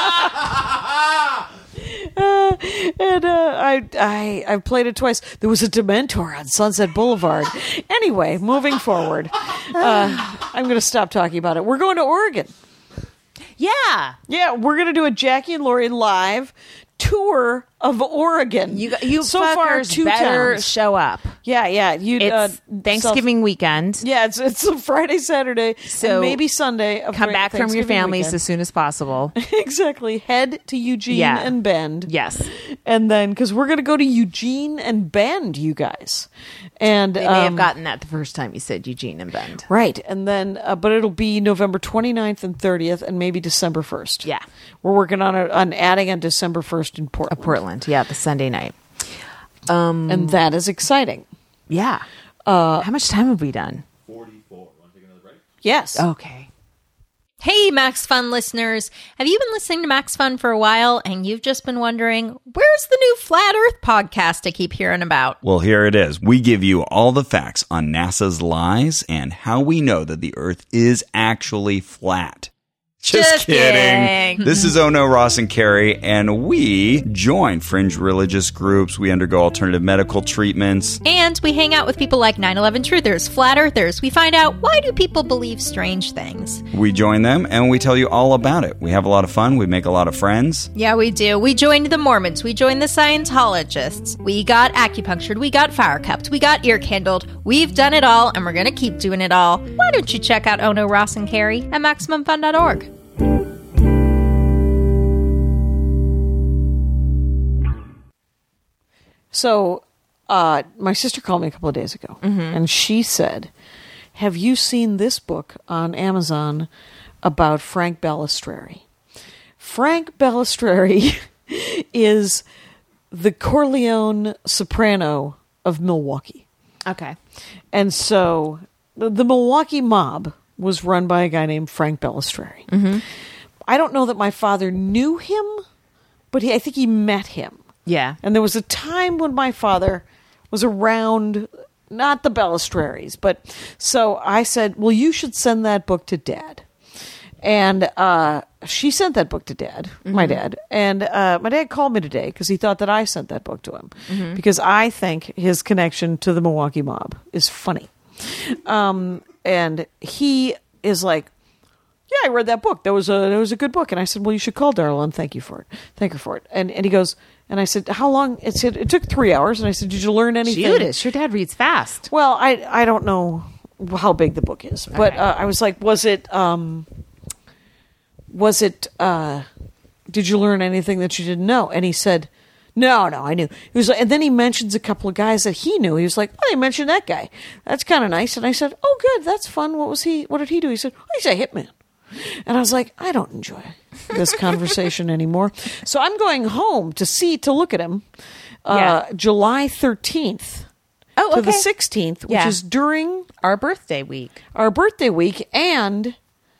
[SPEAKER 3] Uh, and uh, I, I I played it twice. There was a Dementor on Sunset Boulevard. Anyway, moving forward, uh, I'm going to stop talking about it. We're going to Oregon.
[SPEAKER 2] Yeah.
[SPEAKER 3] Yeah, we're going to do a Jackie and Laurie live tour of Oregon.
[SPEAKER 2] You you
[SPEAKER 3] so
[SPEAKER 2] fuckers
[SPEAKER 3] far two
[SPEAKER 2] better
[SPEAKER 3] towns.
[SPEAKER 2] show up.
[SPEAKER 3] Yeah, yeah. You
[SPEAKER 2] It's
[SPEAKER 3] uh,
[SPEAKER 2] Thanksgiving weekend.
[SPEAKER 3] So, yeah, it's it's a Friday, Saturday,
[SPEAKER 2] So
[SPEAKER 3] and maybe Sunday. Of
[SPEAKER 2] Come back from your
[SPEAKER 3] Thanksgiving
[SPEAKER 2] families
[SPEAKER 3] weekend.
[SPEAKER 2] as soon as possible.
[SPEAKER 3] Exactly. Head to Eugene
[SPEAKER 2] Yeah.
[SPEAKER 3] and Bend.
[SPEAKER 2] Yes.
[SPEAKER 3] And then, because we're going to go to Eugene and Bend, you guys. And
[SPEAKER 2] They may have
[SPEAKER 3] um,
[SPEAKER 2] gotten that the first time you said Eugene and Bend.
[SPEAKER 3] Right. And then, uh, but it'll be November twenty-ninth and thirtieth and maybe December first.
[SPEAKER 2] Yeah.
[SPEAKER 3] We're working on a, on adding on December first in Portland.
[SPEAKER 2] Portland, yeah, the Sunday night.
[SPEAKER 3] And that is exciting.
[SPEAKER 2] Yeah. Uh, How much time have we done?
[SPEAKER 7] forty-four. Want to take another break?
[SPEAKER 3] Yes.
[SPEAKER 2] Okay.
[SPEAKER 8] Hey, Max Fun listeners. Have you been listening to Max Fun for a while and you've just been wondering, where's the new Flat Earth podcast I keep hearing about?
[SPEAKER 9] Well, here it is. We give you all the facts on NASA's lies and how we know that the Earth is actually flat. Just,
[SPEAKER 8] Just
[SPEAKER 9] kidding.
[SPEAKER 8] kidding.
[SPEAKER 9] This is Ono, Ross, and Carrie, and we join fringe religious groups. We undergo alternative medical treatments.
[SPEAKER 8] And we hang out with people like nine eleven truthers, flat earthers. We find out, why do people believe strange things?
[SPEAKER 9] We join them, and we tell you all about it. We have a lot of fun. We make a lot of friends.
[SPEAKER 8] Yeah, we do. We joined the Mormons. We joined the Scientologists. We got acupunctured. We got fire cupped. We got ear kindled. We've done it all, and we're going to keep doing it all. Why don't you check out Ono, Ross, and Carrie at Maximum Fun dot org?
[SPEAKER 3] So, uh, my sister called me a couple of days ago, and she said, have you seen this book on Amazon about Frank Balistreri? Frank Balistreri is the Corleone soprano of Milwaukee.
[SPEAKER 2] Okay.
[SPEAKER 3] And so the, the Milwaukee mob was run by a guy named Frank Balistreri. Mm-hmm. I don't know that my father knew him, but he, I think he met him.
[SPEAKER 2] Yeah.
[SPEAKER 3] And there was a time when my father was around, not the Balistreris, but so I said, well, you should send that book to Dad. And uh, she sent that book to Dad, mm-hmm. my dad. And uh, my dad called me today because he thought that I sent that book to him. Mm-hmm. Because I think his connection to the Milwaukee mob is funny. Um, and he is like, yeah, I read that book. That was a that was a good book. And I said, well, you should call Darla and thank you for it. Thank her for it. And and he goes, and I said, how long? It said it took three hours. And I said, did you learn anything?
[SPEAKER 2] Judas, your dad reads fast.
[SPEAKER 3] Well, I I don't know how big the book is, but
[SPEAKER 2] Okay.
[SPEAKER 3] uh, I was like, was it um, was it? Uh, did you learn anything that you didn't know? And he said, no, no, I knew. He was, like, and then he mentions a couple of guys that he knew. He was like, oh, they mentioned that guy. That's kind of nice. And I said, oh, good, that's fun. What was he? What did he do? He said, oh, he's a hitman. And I was like, I don't enjoy this conversation anymore. So I'm going home to see, to look at him, uh,
[SPEAKER 2] Yeah.
[SPEAKER 3] July thirteenth
[SPEAKER 2] Oh,
[SPEAKER 3] to
[SPEAKER 2] okay.
[SPEAKER 3] the sixteenth, which
[SPEAKER 2] Yeah.
[SPEAKER 3] is during
[SPEAKER 2] Our birthday week.
[SPEAKER 3] our birthday week. And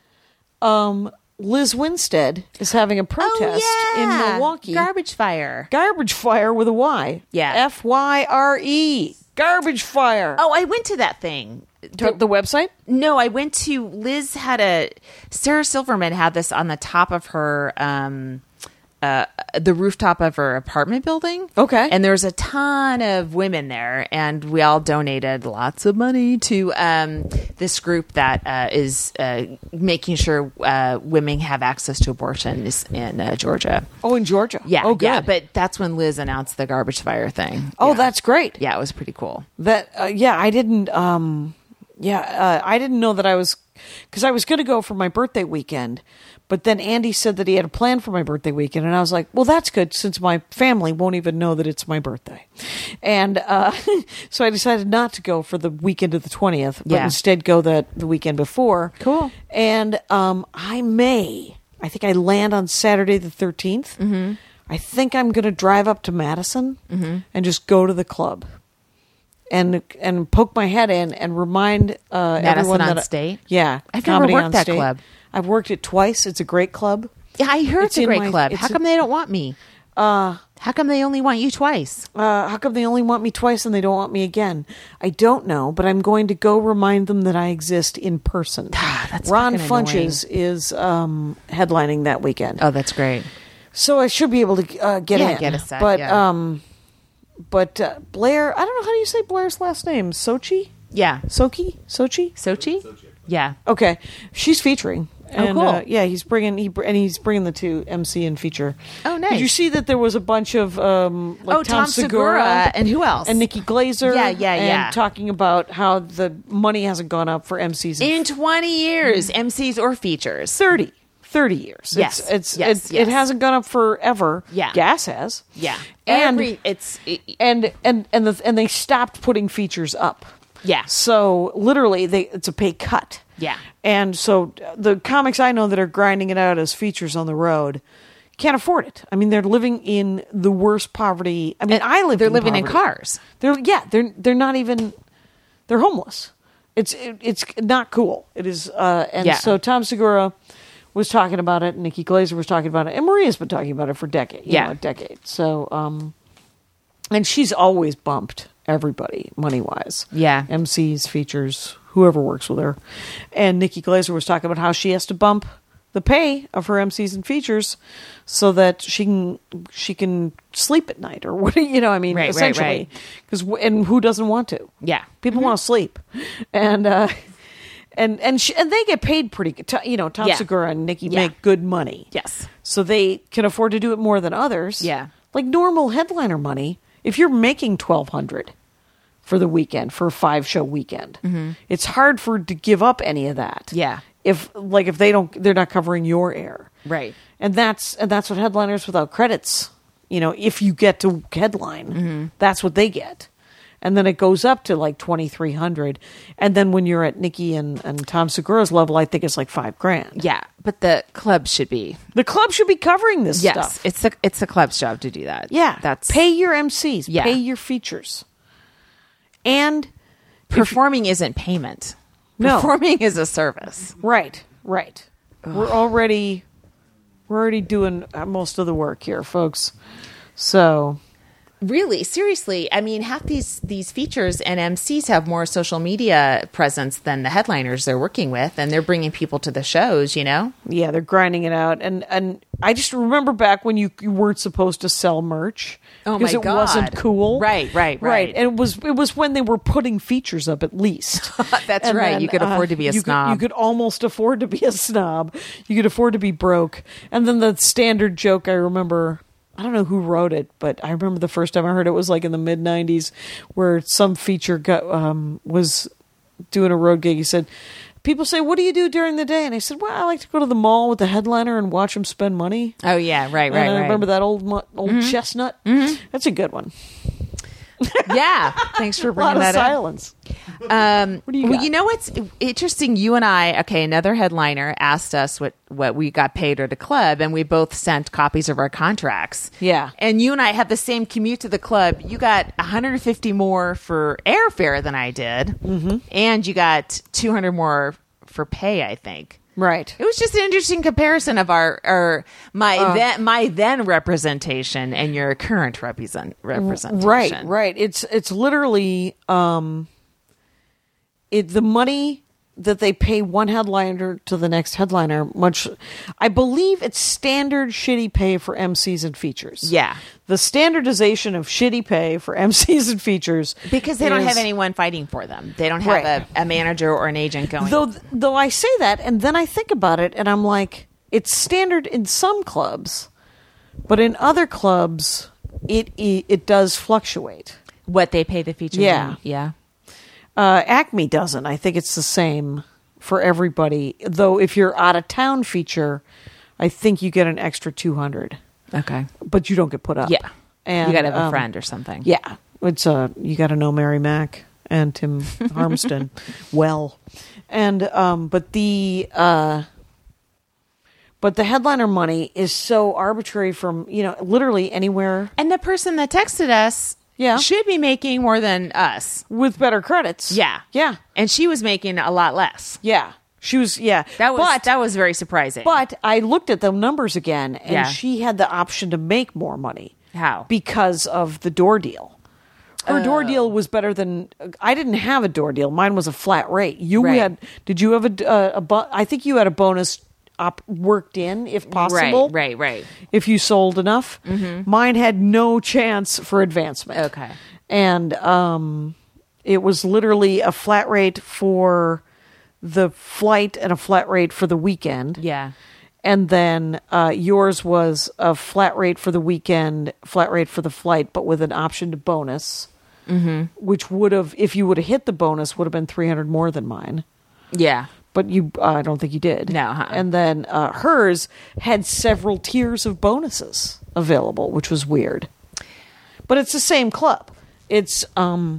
[SPEAKER 3] um, Liz Winstead is having a protest in Milwaukee.
[SPEAKER 2] Garbage fire.
[SPEAKER 3] Garbage fire with a Y.
[SPEAKER 2] Yeah.
[SPEAKER 3] F Y R E. Garbage fire.
[SPEAKER 2] Oh, I went to that thing.
[SPEAKER 3] the, the website?
[SPEAKER 2] No, I went to Liz had a Sarah Silverman had this on the top of her um uh the rooftop of her apartment building.
[SPEAKER 3] Okay.
[SPEAKER 2] And there's a ton of women there and we all donated lots of money to um this group that uh is uh making sure uh women have access to abortion is in uh, Georgia.
[SPEAKER 3] Oh, in Georgia.
[SPEAKER 2] Yeah.
[SPEAKER 3] Oh, good.
[SPEAKER 2] Yeah, but that's when Liz announced the garbage fire thing.
[SPEAKER 3] oh,
[SPEAKER 2] Yeah.
[SPEAKER 3] that's great.
[SPEAKER 2] Yeah, it was pretty cool.
[SPEAKER 3] That uh, yeah, I didn't. Um, yeah, uh, I didn't know that I was because I was going to go for my birthday weekend, but then Andy said that he had a plan for my birthday weekend, and I was like, well, that's good since my family won't even know that it's my birthday, and uh, so I decided not to go for the weekend of the twentieth, but
[SPEAKER 2] Yeah.
[SPEAKER 3] instead go that the weekend before.
[SPEAKER 2] Cool.
[SPEAKER 3] And um, I may, I think I land on Saturday the thirteenth. Mm-hmm. I think I'm going to drive up to Madison
[SPEAKER 2] Mm-hmm.
[SPEAKER 3] and just go to the club. And and poke my head in and remind uh,
[SPEAKER 2] Madison
[SPEAKER 3] everyone
[SPEAKER 2] on
[SPEAKER 3] that I-
[SPEAKER 2] State?
[SPEAKER 3] yeah,
[SPEAKER 2] I've never
[SPEAKER 3] Comedy
[SPEAKER 2] worked
[SPEAKER 3] on
[SPEAKER 2] that
[SPEAKER 3] State.
[SPEAKER 2] club.
[SPEAKER 3] I've worked it twice. It's a great club.
[SPEAKER 2] Yeah, I heard it's,
[SPEAKER 3] It's
[SPEAKER 2] a
[SPEAKER 3] in
[SPEAKER 2] great
[SPEAKER 3] my-
[SPEAKER 2] club.
[SPEAKER 3] it's
[SPEAKER 2] How
[SPEAKER 3] a-
[SPEAKER 2] come they don't want me?
[SPEAKER 3] Uh,
[SPEAKER 2] How come they only want you twice?
[SPEAKER 3] uh, how come they only want me twice and they don't want me again? I don't know, but I'm going to go remind them that I exist in person.
[SPEAKER 2] That's
[SPEAKER 3] Ron
[SPEAKER 2] fucking
[SPEAKER 3] Funches is um, headlining that weekend,
[SPEAKER 2] Oh, that's great.
[SPEAKER 3] so I should be able to uh, get
[SPEAKER 2] Yeah,
[SPEAKER 3] in.
[SPEAKER 2] get a set,
[SPEAKER 3] but
[SPEAKER 2] yeah.
[SPEAKER 3] um, but uh, Blair, I don't know how do you say Blair's last name. Sochi,
[SPEAKER 2] Yeah.
[SPEAKER 3] Sochi, Sochi.
[SPEAKER 2] Sochi? Yeah.
[SPEAKER 3] Okay, she's featuring And,
[SPEAKER 2] cool.
[SPEAKER 3] Uh, yeah, he's bringing he br- and he's bringing the two M C and feature.
[SPEAKER 2] Oh, nice.
[SPEAKER 3] Did you see that there was a bunch of um, like
[SPEAKER 2] Oh, Tom Segura and who else?
[SPEAKER 3] and Nikki Glazer?
[SPEAKER 2] Yeah, yeah,
[SPEAKER 3] and
[SPEAKER 2] yeah.
[SPEAKER 3] talking about how the money hasn't gone up for M Cs in
[SPEAKER 2] In twenty years, M Cs or features.
[SPEAKER 3] thirty, thirty years.
[SPEAKER 2] Yes,
[SPEAKER 3] it's, it's
[SPEAKER 2] yes,
[SPEAKER 3] it,
[SPEAKER 2] yes.
[SPEAKER 3] it hasn't gone up forever.
[SPEAKER 2] Yeah.
[SPEAKER 3] Gas has.
[SPEAKER 2] Yeah.
[SPEAKER 3] and
[SPEAKER 2] Every, it's, it,
[SPEAKER 3] and and and the and they stopped putting features up.
[SPEAKER 2] yeah.
[SPEAKER 3] So literally, they it's a pay cut.
[SPEAKER 2] Yeah.
[SPEAKER 3] And so the comics I know that are grinding it out as features on the road can't afford it. I mean, they're living in the worst poverty. I mean, I live.
[SPEAKER 2] They're
[SPEAKER 3] in
[SPEAKER 2] living in
[SPEAKER 3] poverty.
[SPEAKER 2] cars.
[SPEAKER 3] They're yeah. They're they're not even. They're homeless. It's it, it's not cool. It is. Uh, and
[SPEAKER 2] Yeah.
[SPEAKER 3] so Tom Segura was talking about it, and Nikki Glazer was talking about it, and Maria's been talking about it for decades.
[SPEAKER 2] Yeah.
[SPEAKER 3] know, a decade. So, um, and she's always bumped everybody money wise.
[SPEAKER 2] Yeah.
[SPEAKER 3] M Cs, features, whoever works with her. And Nikki Glazer was talking about how she has to bump the pay of her M Cs and features so that she can she can sleep at night or what you know I mean
[SPEAKER 2] Right, right,
[SPEAKER 3] essentially
[SPEAKER 2] right.
[SPEAKER 3] because and who doesn't want to
[SPEAKER 2] Yeah.
[SPEAKER 3] people want to sleep and uh and and she, and they get paid pretty good T- you know Tom
[SPEAKER 2] Yeah.
[SPEAKER 3] Segura and Nikki
[SPEAKER 2] Yeah.
[SPEAKER 3] make good money
[SPEAKER 2] Yes.
[SPEAKER 3] so they can afford to do it more than others.
[SPEAKER 2] Yeah.
[SPEAKER 3] Like normal headliner money, if you're making twelve hundred for the weekend, for a five show weekend, it's hard for to give up any of that.
[SPEAKER 2] Mm-hmm. Yeah.
[SPEAKER 3] If like if they don't they're not covering your air.
[SPEAKER 2] Right.
[SPEAKER 3] And that's and that's what headliners without credits, you know, if you get to headline,
[SPEAKER 2] Mm-hmm.
[SPEAKER 3] that's what they get. And then it goes up to like twenty-three hundred. And then when you're at Nikki and, and Tom Segura's level, I think it's like five grand.
[SPEAKER 2] Yeah. But the club should be.
[SPEAKER 3] The club should be covering this
[SPEAKER 2] Yes.
[SPEAKER 3] stuff.
[SPEAKER 2] It's the, it's the club's job to do that.
[SPEAKER 3] Yeah.
[SPEAKER 2] That's
[SPEAKER 3] pay your M Cs,
[SPEAKER 2] Yeah.
[SPEAKER 3] pay your features. And
[SPEAKER 2] performing isn't payment.
[SPEAKER 3] No.
[SPEAKER 2] Performing is a service.
[SPEAKER 3] right, right. We're already we're already doing uh, most of the work here, folks. So,
[SPEAKER 2] Really, seriously, I mean, half these these features and M Cs have more social media presence than the headliners they're working with, and they're bringing people to the shows. You know,
[SPEAKER 3] yeah, they're grinding it out. And and I just remember back when you, you weren't supposed to sell merch
[SPEAKER 2] Oh,
[SPEAKER 3] because
[SPEAKER 2] my
[SPEAKER 3] it wasn't
[SPEAKER 2] God.
[SPEAKER 3] cool.
[SPEAKER 2] Right, right, right.
[SPEAKER 3] And it was it was when they were putting features up at least.
[SPEAKER 2] That's
[SPEAKER 3] And
[SPEAKER 2] right.
[SPEAKER 3] then,
[SPEAKER 2] You could afford to be a
[SPEAKER 3] you could-
[SPEAKER 2] snob.
[SPEAKER 3] you could almost afford to be a snob. You could afford to be broke. And then the standard joke I remember, I don't know who wrote it, but I remember the first time I heard it was like in the mid nineties where some feature got, um, was doing a road gig. He said, people say, what do you do during the day? And I said, well, I like to go to the mall with the headliner and watch him spend money.
[SPEAKER 2] oh yeah, right, right,
[SPEAKER 3] and I
[SPEAKER 2] right.
[SPEAKER 3] remember that old mu- old chestnut. That's a good one.
[SPEAKER 2] Yeah, thanks for
[SPEAKER 3] A lot
[SPEAKER 2] bringing
[SPEAKER 3] of
[SPEAKER 2] that up.
[SPEAKER 3] silence.
[SPEAKER 2] Um,
[SPEAKER 3] What do you
[SPEAKER 2] well,
[SPEAKER 3] got?
[SPEAKER 2] you know what's interesting? You and I, okay, another headliner asked us what, what we got paid at a club, and we both sent copies of our contracts.
[SPEAKER 3] Yeah.
[SPEAKER 2] And you and I had the same commute to the club. You got one hundred fifty more for airfare than I did, mm-hmm. and you got two hundred more for pay, I think.
[SPEAKER 3] Right.
[SPEAKER 2] It was just an interesting comparison of our, our my
[SPEAKER 3] Uh.
[SPEAKER 2] then my then representation and your current represent representation.
[SPEAKER 3] Right, right. It's it's literally um it the money that they pay one headliner to the next headliner, much I believe it's standard shitty pay for M Cs and features.
[SPEAKER 2] Yeah.
[SPEAKER 3] The standardization of shitty pay for M Cs and features.
[SPEAKER 2] Because they don't
[SPEAKER 3] is-
[SPEAKER 2] have anyone fighting for them. They don't have
[SPEAKER 3] Right.
[SPEAKER 2] a, a manager or an agent going.
[SPEAKER 3] Though though I say that and then I think about it and I'm like, it's standard in some clubs, but in other clubs it it, it does fluctuate.
[SPEAKER 2] what they pay the features.
[SPEAKER 3] Yeah.
[SPEAKER 2] in. Yeah.
[SPEAKER 3] Uh, Acme doesn't. I think it's the same for everybody. Though if you're out of town feature, I think you get an extra two hundred,
[SPEAKER 2] Okay.
[SPEAKER 3] but you don't get put up.
[SPEAKER 2] Yeah.
[SPEAKER 3] and
[SPEAKER 2] you got to have a
[SPEAKER 3] um,
[SPEAKER 2] friend or something.
[SPEAKER 3] Yeah, it's uh, you got to know Mary Mack and Tim Harmston well, and um, but the uh, but the headliner money is so arbitrary from you know literally anywhere
[SPEAKER 2] And the person that texted us
[SPEAKER 3] Yeah.
[SPEAKER 2] should be making more than us.
[SPEAKER 3] with better credits.
[SPEAKER 2] Yeah.
[SPEAKER 3] yeah,
[SPEAKER 2] And she was making a lot less.
[SPEAKER 3] yeah. She was yeah.
[SPEAKER 2] That was
[SPEAKER 3] but,
[SPEAKER 2] that was very surprising.
[SPEAKER 3] But I looked at the numbers again, and
[SPEAKER 2] Yeah.
[SPEAKER 3] she had the option to make more money.
[SPEAKER 2] How?
[SPEAKER 3] Because of the door deal. Her door
[SPEAKER 2] Oh.
[SPEAKER 3] deal was better than I didn't have a door deal. Mine was a flat rate. You
[SPEAKER 2] Right.
[SPEAKER 3] had? Did you have a? a, a bo- I think you had a bonus op- worked in if possible.
[SPEAKER 2] Right, right, right.
[SPEAKER 3] If you sold enough. Mm-hmm. Mine had no chance for advancement. the flight and a flat rate for the weekend.
[SPEAKER 2] Yeah.
[SPEAKER 3] And then uh, yours was a flat rate for the weekend, flat rate for the flight, but with an option to bonus, mm-hmm. which would have, if you would have hit the bonus, would have been three hundred more than mine.
[SPEAKER 2] Yeah.
[SPEAKER 3] But you, uh, I don't think you did.
[SPEAKER 2] No. Huh?
[SPEAKER 3] And then uh, hers had several tiers of bonuses available, which was weird. But it's the same club. It's, um,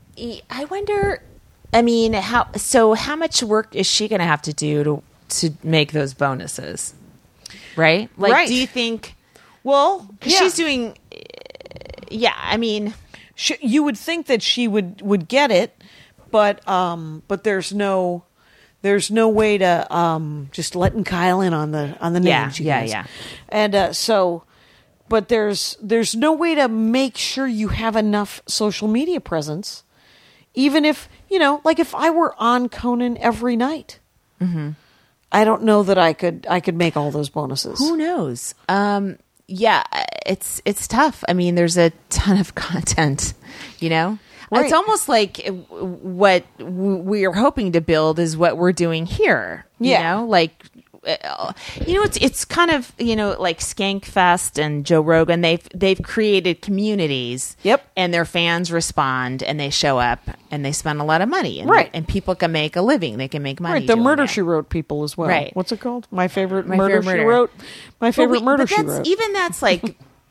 [SPEAKER 2] I wonder, I mean, how, so how much work is she going to have to do to, to make those bonuses? Right? Like,
[SPEAKER 3] Right.
[SPEAKER 2] do you think,
[SPEAKER 3] well,
[SPEAKER 2] cause
[SPEAKER 3] yeah.
[SPEAKER 2] she's doing, yeah, I mean,
[SPEAKER 3] She, you would think that she would, would get it, but, um, but there's no, there's no way to, um, just letting Kyle in on the, on the
[SPEAKER 2] Yeah,
[SPEAKER 3] names. you
[SPEAKER 2] yeah,
[SPEAKER 3] guys.
[SPEAKER 2] yeah.
[SPEAKER 3] And, uh, so, but there's, there's no way to make sure you have enough social media presence. Even if, you know, like if I were on Conan every night, mm-hmm. I don't know that I could I could make all those bonuses.
[SPEAKER 2] who knows? Um, yeah, it's it's tough. I mean, there's a ton of content, you know?
[SPEAKER 3] Right.
[SPEAKER 2] It's almost like what we are hoping to build is what we're doing here. You
[SPEAKER 3] Yeah.
[SPEAKER 2] know, like, uh, you know, it's it's kind of, you know, like Skankfest and Joe Rogan. They've they've created communities.
[SPEAKER 3] Yep.
[SPEAKER 2] And their fans respond and they show up and they spend a lot of money. And,
[SPEAKER 3] Right.
[SPEAKER 2] And people can make a living. They can make money.
[SPEAKER 3] Right, the
[SPEAKER 2] doing
[SPEAKER 3] Murder
[SPEAKER 2] it.
[SPEAKER 3] She Wrote people as well.
[SPEAKER 2] Right.
[SPEAKER 3] What's it called? My favorite
[SPEAKER 2] My
[SPEAKER 3] Murder
[SPEAKER 2] Favorite
[SPEAKER 3] She
[SPEAKER 2] Murder.
[SPEAKER 3] Wrote. My favorite
[SPEAKER 2] But we-
[SPEAKER 3] Murder
[SPEAKER 2] but
[SPEAKER 3] She
[SPEAKER 2] that's,
[SPEAKER 3] Wrote.
[SPEAKER 2] Even that's like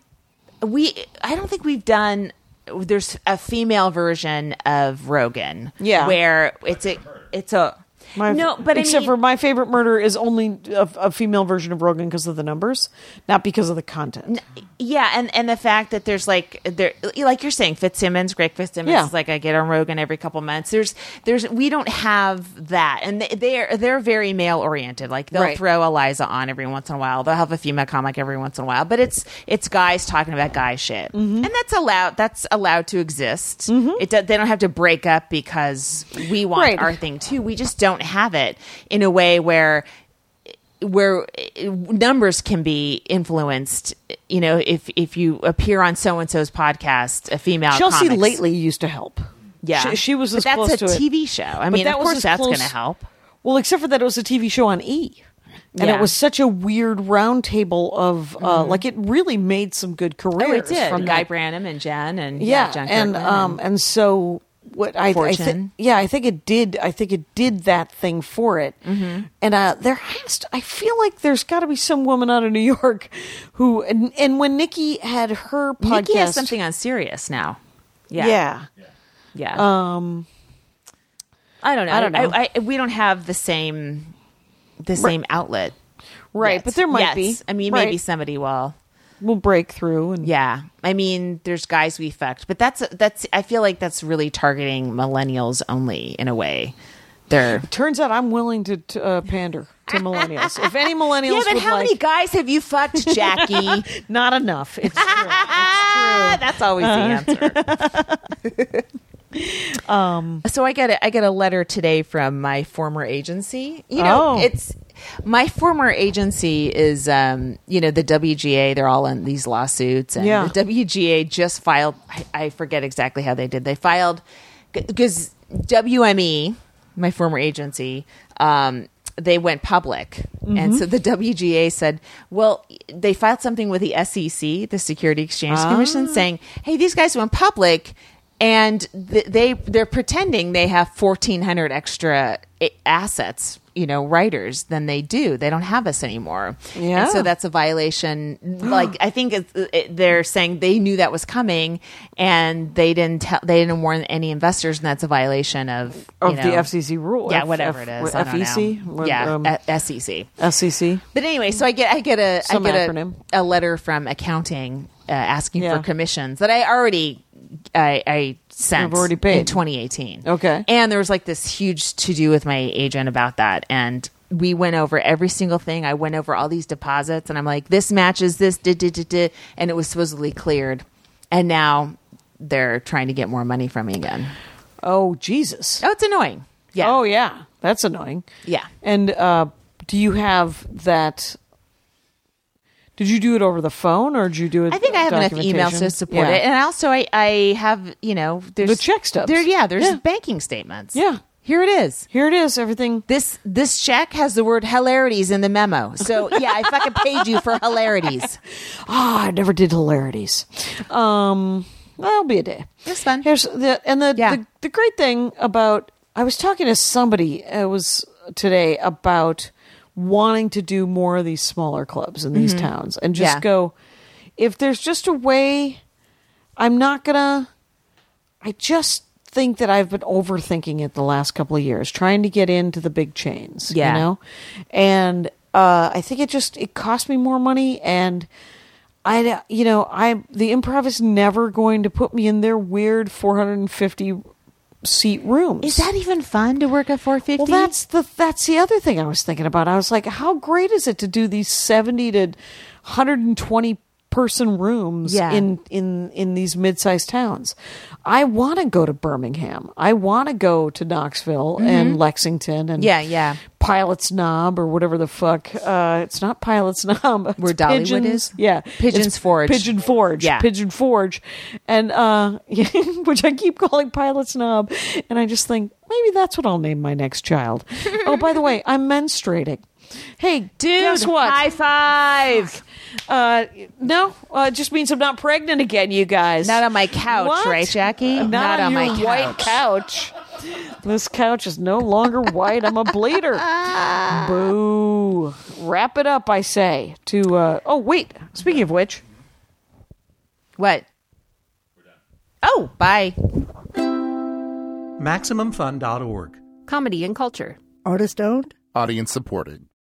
[SPEAKER 2] we. I don't think we've done. There's a female version of Rogan.
[SPEAKER 3] Yeah.
[SPEAKER 2] where it's a it's a
[SPEAKER 3] My,
[SPEAKER 2] no, but
[SPEAKER 3] except
[SPEAKER 2] I mean,
[SPEAKER 3] for My Favorite Murder is only a, a female version of Rogan because of the numbers, not because of the content.
[SPEAKER 2] yeah, and, and the fact that there's like there like you're saying Fitzsimmons, Greg Fitzsimmons
[SPEAKER 3] Yeah.
[SPEAKER 2] is like I get on Rogan every couple months. There's there's we don't have that, and they, they're they're very male oriented. Like they'll
[SPEAKER 3] Right.
[SPEAKER 2] throw Eliza on every once in a while. They'll have a female comic every once in a while, but it's it's guys talking about guy shit,
[SPEAKER 3] Mm-hmm.
[SPEAKER 2] and that's allowed. That's allowed to exist. It do, they don't have to break up because we want
[SPEAKER 3] Right.
[SPEAKER 2] our thing too. We just don't have it in a way where where numbers can be influenced. You know, if if you appear on so and so's podcast, a female
[SPEAKER 3] Chelsea
[SPEAKER 2] comics-
[SPEAKER 3] Lately used to help.
[SPEAKER 2] yeah,
[SPEAKER 3] She, she was
[SPEAKER 2] but
[SPEAKER 3] as
[SPEAKER 2] that's
[SPEAKER 3] close
[SPEAKER 2] a
[SPEAKER 3] to it.
[SPEAKER 2] T V show. I
[SPEAKER 3] But
[SPEAKER 2] mean,
[SPEAKER 3] that
[SPEAKER 2] of
[SPEAKER 3] was
[SPEAKER 2] course
[SPEAKER 3] as
[SPEAKER 2] that's
[SPEAKER 3] close-
[SPEAKER 2] going to help.
[SPEAKER 3] Well, except for that it was a T V show on E. And
[SPEAKER 2] Yeah.
[SPEAKER 3] it was such a weird round table of, uh, like, it really made some good careers.
[SPEAKER 2] Oh, it did.
[SPEAKER 3] From
[SPEAKER 2] Guy
[SPEAKER 3] that.
[SPEAKER 2] Branum and Jen and
[SPEAKER 3] Yeah,
[SPEAKER 2] yeah, Jen
[SPEAKER 3] and
[SPEAKER 2] Kirkman
[SPEAKER 3] um, and so what I, I
[SPEAKER 2] Fortune.
[SPEAKER 3] think, yeah, I think it did. I think it did that thing for it. Mm-hmm. And uh, there has to. I feel like there's got to be some woman out of New York who, and, and when Nikki had her podcast,
[SPEAKER 2] Nikki has something on Sirius now. Yeah,
[SPEAKER 3] yeah,
[SPEAKER 2] yeah.
[SPEAKER 3] um,
[SPEAKER 2] I don't know.
[SPEAKER 3] I don't know.
[SPEAKER 2] I, I, we don't have the same the same outlet,
[SPEAKER 3] right.
[SPEAKER 2] yet.
[SPEAKER 3] But there might
[SPEAKER 2] Yet.
[SPEAKER 3] be.
[SPEAKER 2] I mean,
[SPEAKER 3] Right.
[SPEAKER 2] maybe somebody will.
[SPEAKER 3] We'll break through, and
[SPEAKER 2] Yeah, I mean, there's guys we fucked, but that's that's. I feel like that's really targeting millennials only in a way. They're
[SPEAKER 3] turns out I'm willing to, to uh, pander to millennials. If any millennials,
[SPEAKER 2] yeah, but
[SPEAKER 3] would
[SPEAKER 2] how
[SPEAKER 3] like,
[SPEAKER 2] many guys have you fucked, Jackie?
[SPEAKER 3] not enough. It's true.
[SPEAKER 2] Ah, that's always the answer. um, so I get a, I get a letter today from my former agency. You know,
[SPEAKER 3] Oh.
[SPEAKER 2] it's my former agency is, um, you know, the W G A. They're all in these lawsuits, and
[SPEAKER 3] Yeah.
[SPEAKER 2] the W G A just filed. I, I forget exactly how they did. They filed because W M E, my former agency, um, they went public. And so the W G A said, well, they filed something with the S E C, the Security Exchange Commission, saying, hey, these guys went public and th- they, they're pretending they have fourteen hundred extra a- assets, you know, writers than they do. They don't have us anymore.
[SPEAKER 3] Yeah.
[SPEAKER 2] And so that's a violation. Like, I think it's, it, they're saying they knew that was coming and they didn't tell, they didn't warn any investors, and that's a violation of, you
[SPEAKER 3] of
[SPEAKER 2] know,
[SPEAKER 3] the F C C rule.
[SPEAKER 2] yeah,
[SPEAKER 3] F-
[SPEAKER 2] whatever
[SPEAKER 3] F-
[SPEAKER 2] it is. I don't
[SPEAKER 3] F E C?
[SPEAKER 2] know.
[SPEAKER 3] What,
[SPEAKER 2] Yeah,
[SPEAKER 3] um,
[SPEAKER 2] uh, S E C.
[SPEAKER 3] S E C.
[SPEAKER 2] But anyway, so I get I get a
[SPEAKER 3] Some
[SPEAKER 2] I get
[SPEAKER 3] acronym.
[SPEAKER 2] a, a letter from accounting uh, asking
[SPEAKER 3] Yeah.
[SPEAKER 2] for commissions that I already I, I sent
[SPEAKER 3] You've already paid.
[SPEAKER 2] in twenty eighteen.
[SPEAKER 3] Okay.
[SPEAKER 2] And there was like this huge to do with my agent about that, and we went over every single thing. I went over all these deposits, and I'm like, this matches this, did did did did, and it was supposedly cleared, and now they're trying to get more money from me again.
[SPEAKER 3] Oh, Jesus.
[SPEAKER 2] Oh, it's annoying. Yeah.
[SPEAKER 3] Oh, yeah. That's annoying.
[SPEAKER 2] Yeah.
[SPEAKER 3] And uh, do you have that? Did you do it over the phone, or did you do it?
[SPEAKER 2] I think I have enough emails
[SPEAKER 3] documentation?
[SPEAKER 2] to support
[SPEAKER 3] Yeah.
[SPEAKER 2] it, and also I, I have, you know, there's
[SPEAKER 3] The check stubs.
[SPEAKER 2] There, yeah, there's
[SPEAKER 3] Yeah.
[SPEAKER 2] banking statements.
[SPEAKER 3] Yeah.
[SPEAKER 2] Here it is.
[SPEAKER 3] Here it is. Everything.
[SPEAKER 2] This this check has the word hilarities in the memo. So yeah, I fucking paid you for hilarities.
[SPEAKER 3] Ah, oh, I never did hilarities. Um, that'll be a day.
[SPEAKER 2] It's fun.
[SPEAKER 3] Here's the and the,
[SPEAKER 2] Yeah.
[SPEAKER 3] the the great thing about I was talking to somebody. It was today about wanting to do more of these smaller clubs in these
[SPEAKER 2] Mm-hmm.
[SPEAKER 3] towns and just
[SPEAKER 2] Yeah.
[SPEAKER 3] go. If there's just a way, I'm not gonna. I just. think that I've been overthinking it the last couple of years, trying to get into the big chains,
[SPEAKER 2] Yeah.
[SPEAKER 3] you know? And uh, I think it just, it cost me more money. And I, you know, I, the Improv is never going to put me in their weird four hundred fifty seat rooms.
[SPEAKER 2] Is that even fun to work at four fifty?
[SPEAKER 3] Well, that's the, that's the other thing I was thinking about. I was like, how great is it to do these seventy to one hundred twenty person rooms
[SPEAKER 2] Yeah.
[SPEAKER 3] in, in, in these mid-sized towns. I want to go to Birmingham. I want to go to Knoxville and Lexington and
[SPEAKER 2] Yeah, yeah.
[SPEAKER 3] Pilot's Knob or whatever the fuck. Uh, it's not Pilot's Knob. It's
[SPEAKER 2] Where Dollywood
[SPEAKER 3] Pigeons.
[SPEAKER 2] is?
[SPEAKER 3] Yeah.
[SPEAKER 2] Pigeons
[SPEAKER 3] It's
[SPEAKER 2] Forge.
[SPEAKER 3] Pigeon Forge.
[SPEAKER 2] Yeah.
[SPEAKER 3] Pigeon Forge. And, uh, which I keep calling Pilot's Knob. And I just think, maybe that's what I'll name my next child. Oh, by the way, I'm menstruating. Hey,
[SPEAKER 2] Dude,
[SPEAKER 3] guess what?
[SPEAKER 2] high five.
[SPEAKER 3] Uh, no, uh, it just means I'm not pregnant again, you guys.
[SPEAKER 2] Not on my couch,
[SPEAKER 3] What?
[SPEAKER 2] right, Jackie?
[SPEAKER 3] Uh, not,
[SPEAKER 2] Not
[SPEAKER 3] on,
[SPEAKER 2] on
[SPEAKER 3] your
[SPEAKER 2] my
[SPEAKER 3] white couch. This couch is no longer white. I'm a bleeder. Boo. Wrap it up, I say. To uh, oh wait. Speaking of which,
[SPEAKER 2] What? Oh, bye.
[SPEAKER 10] Maximum Fun dot org.
[SPEAKER 11] Comedy and culture.
[SPEAKER 12] Artist owned.
[SPEAKER 13] Audience supported.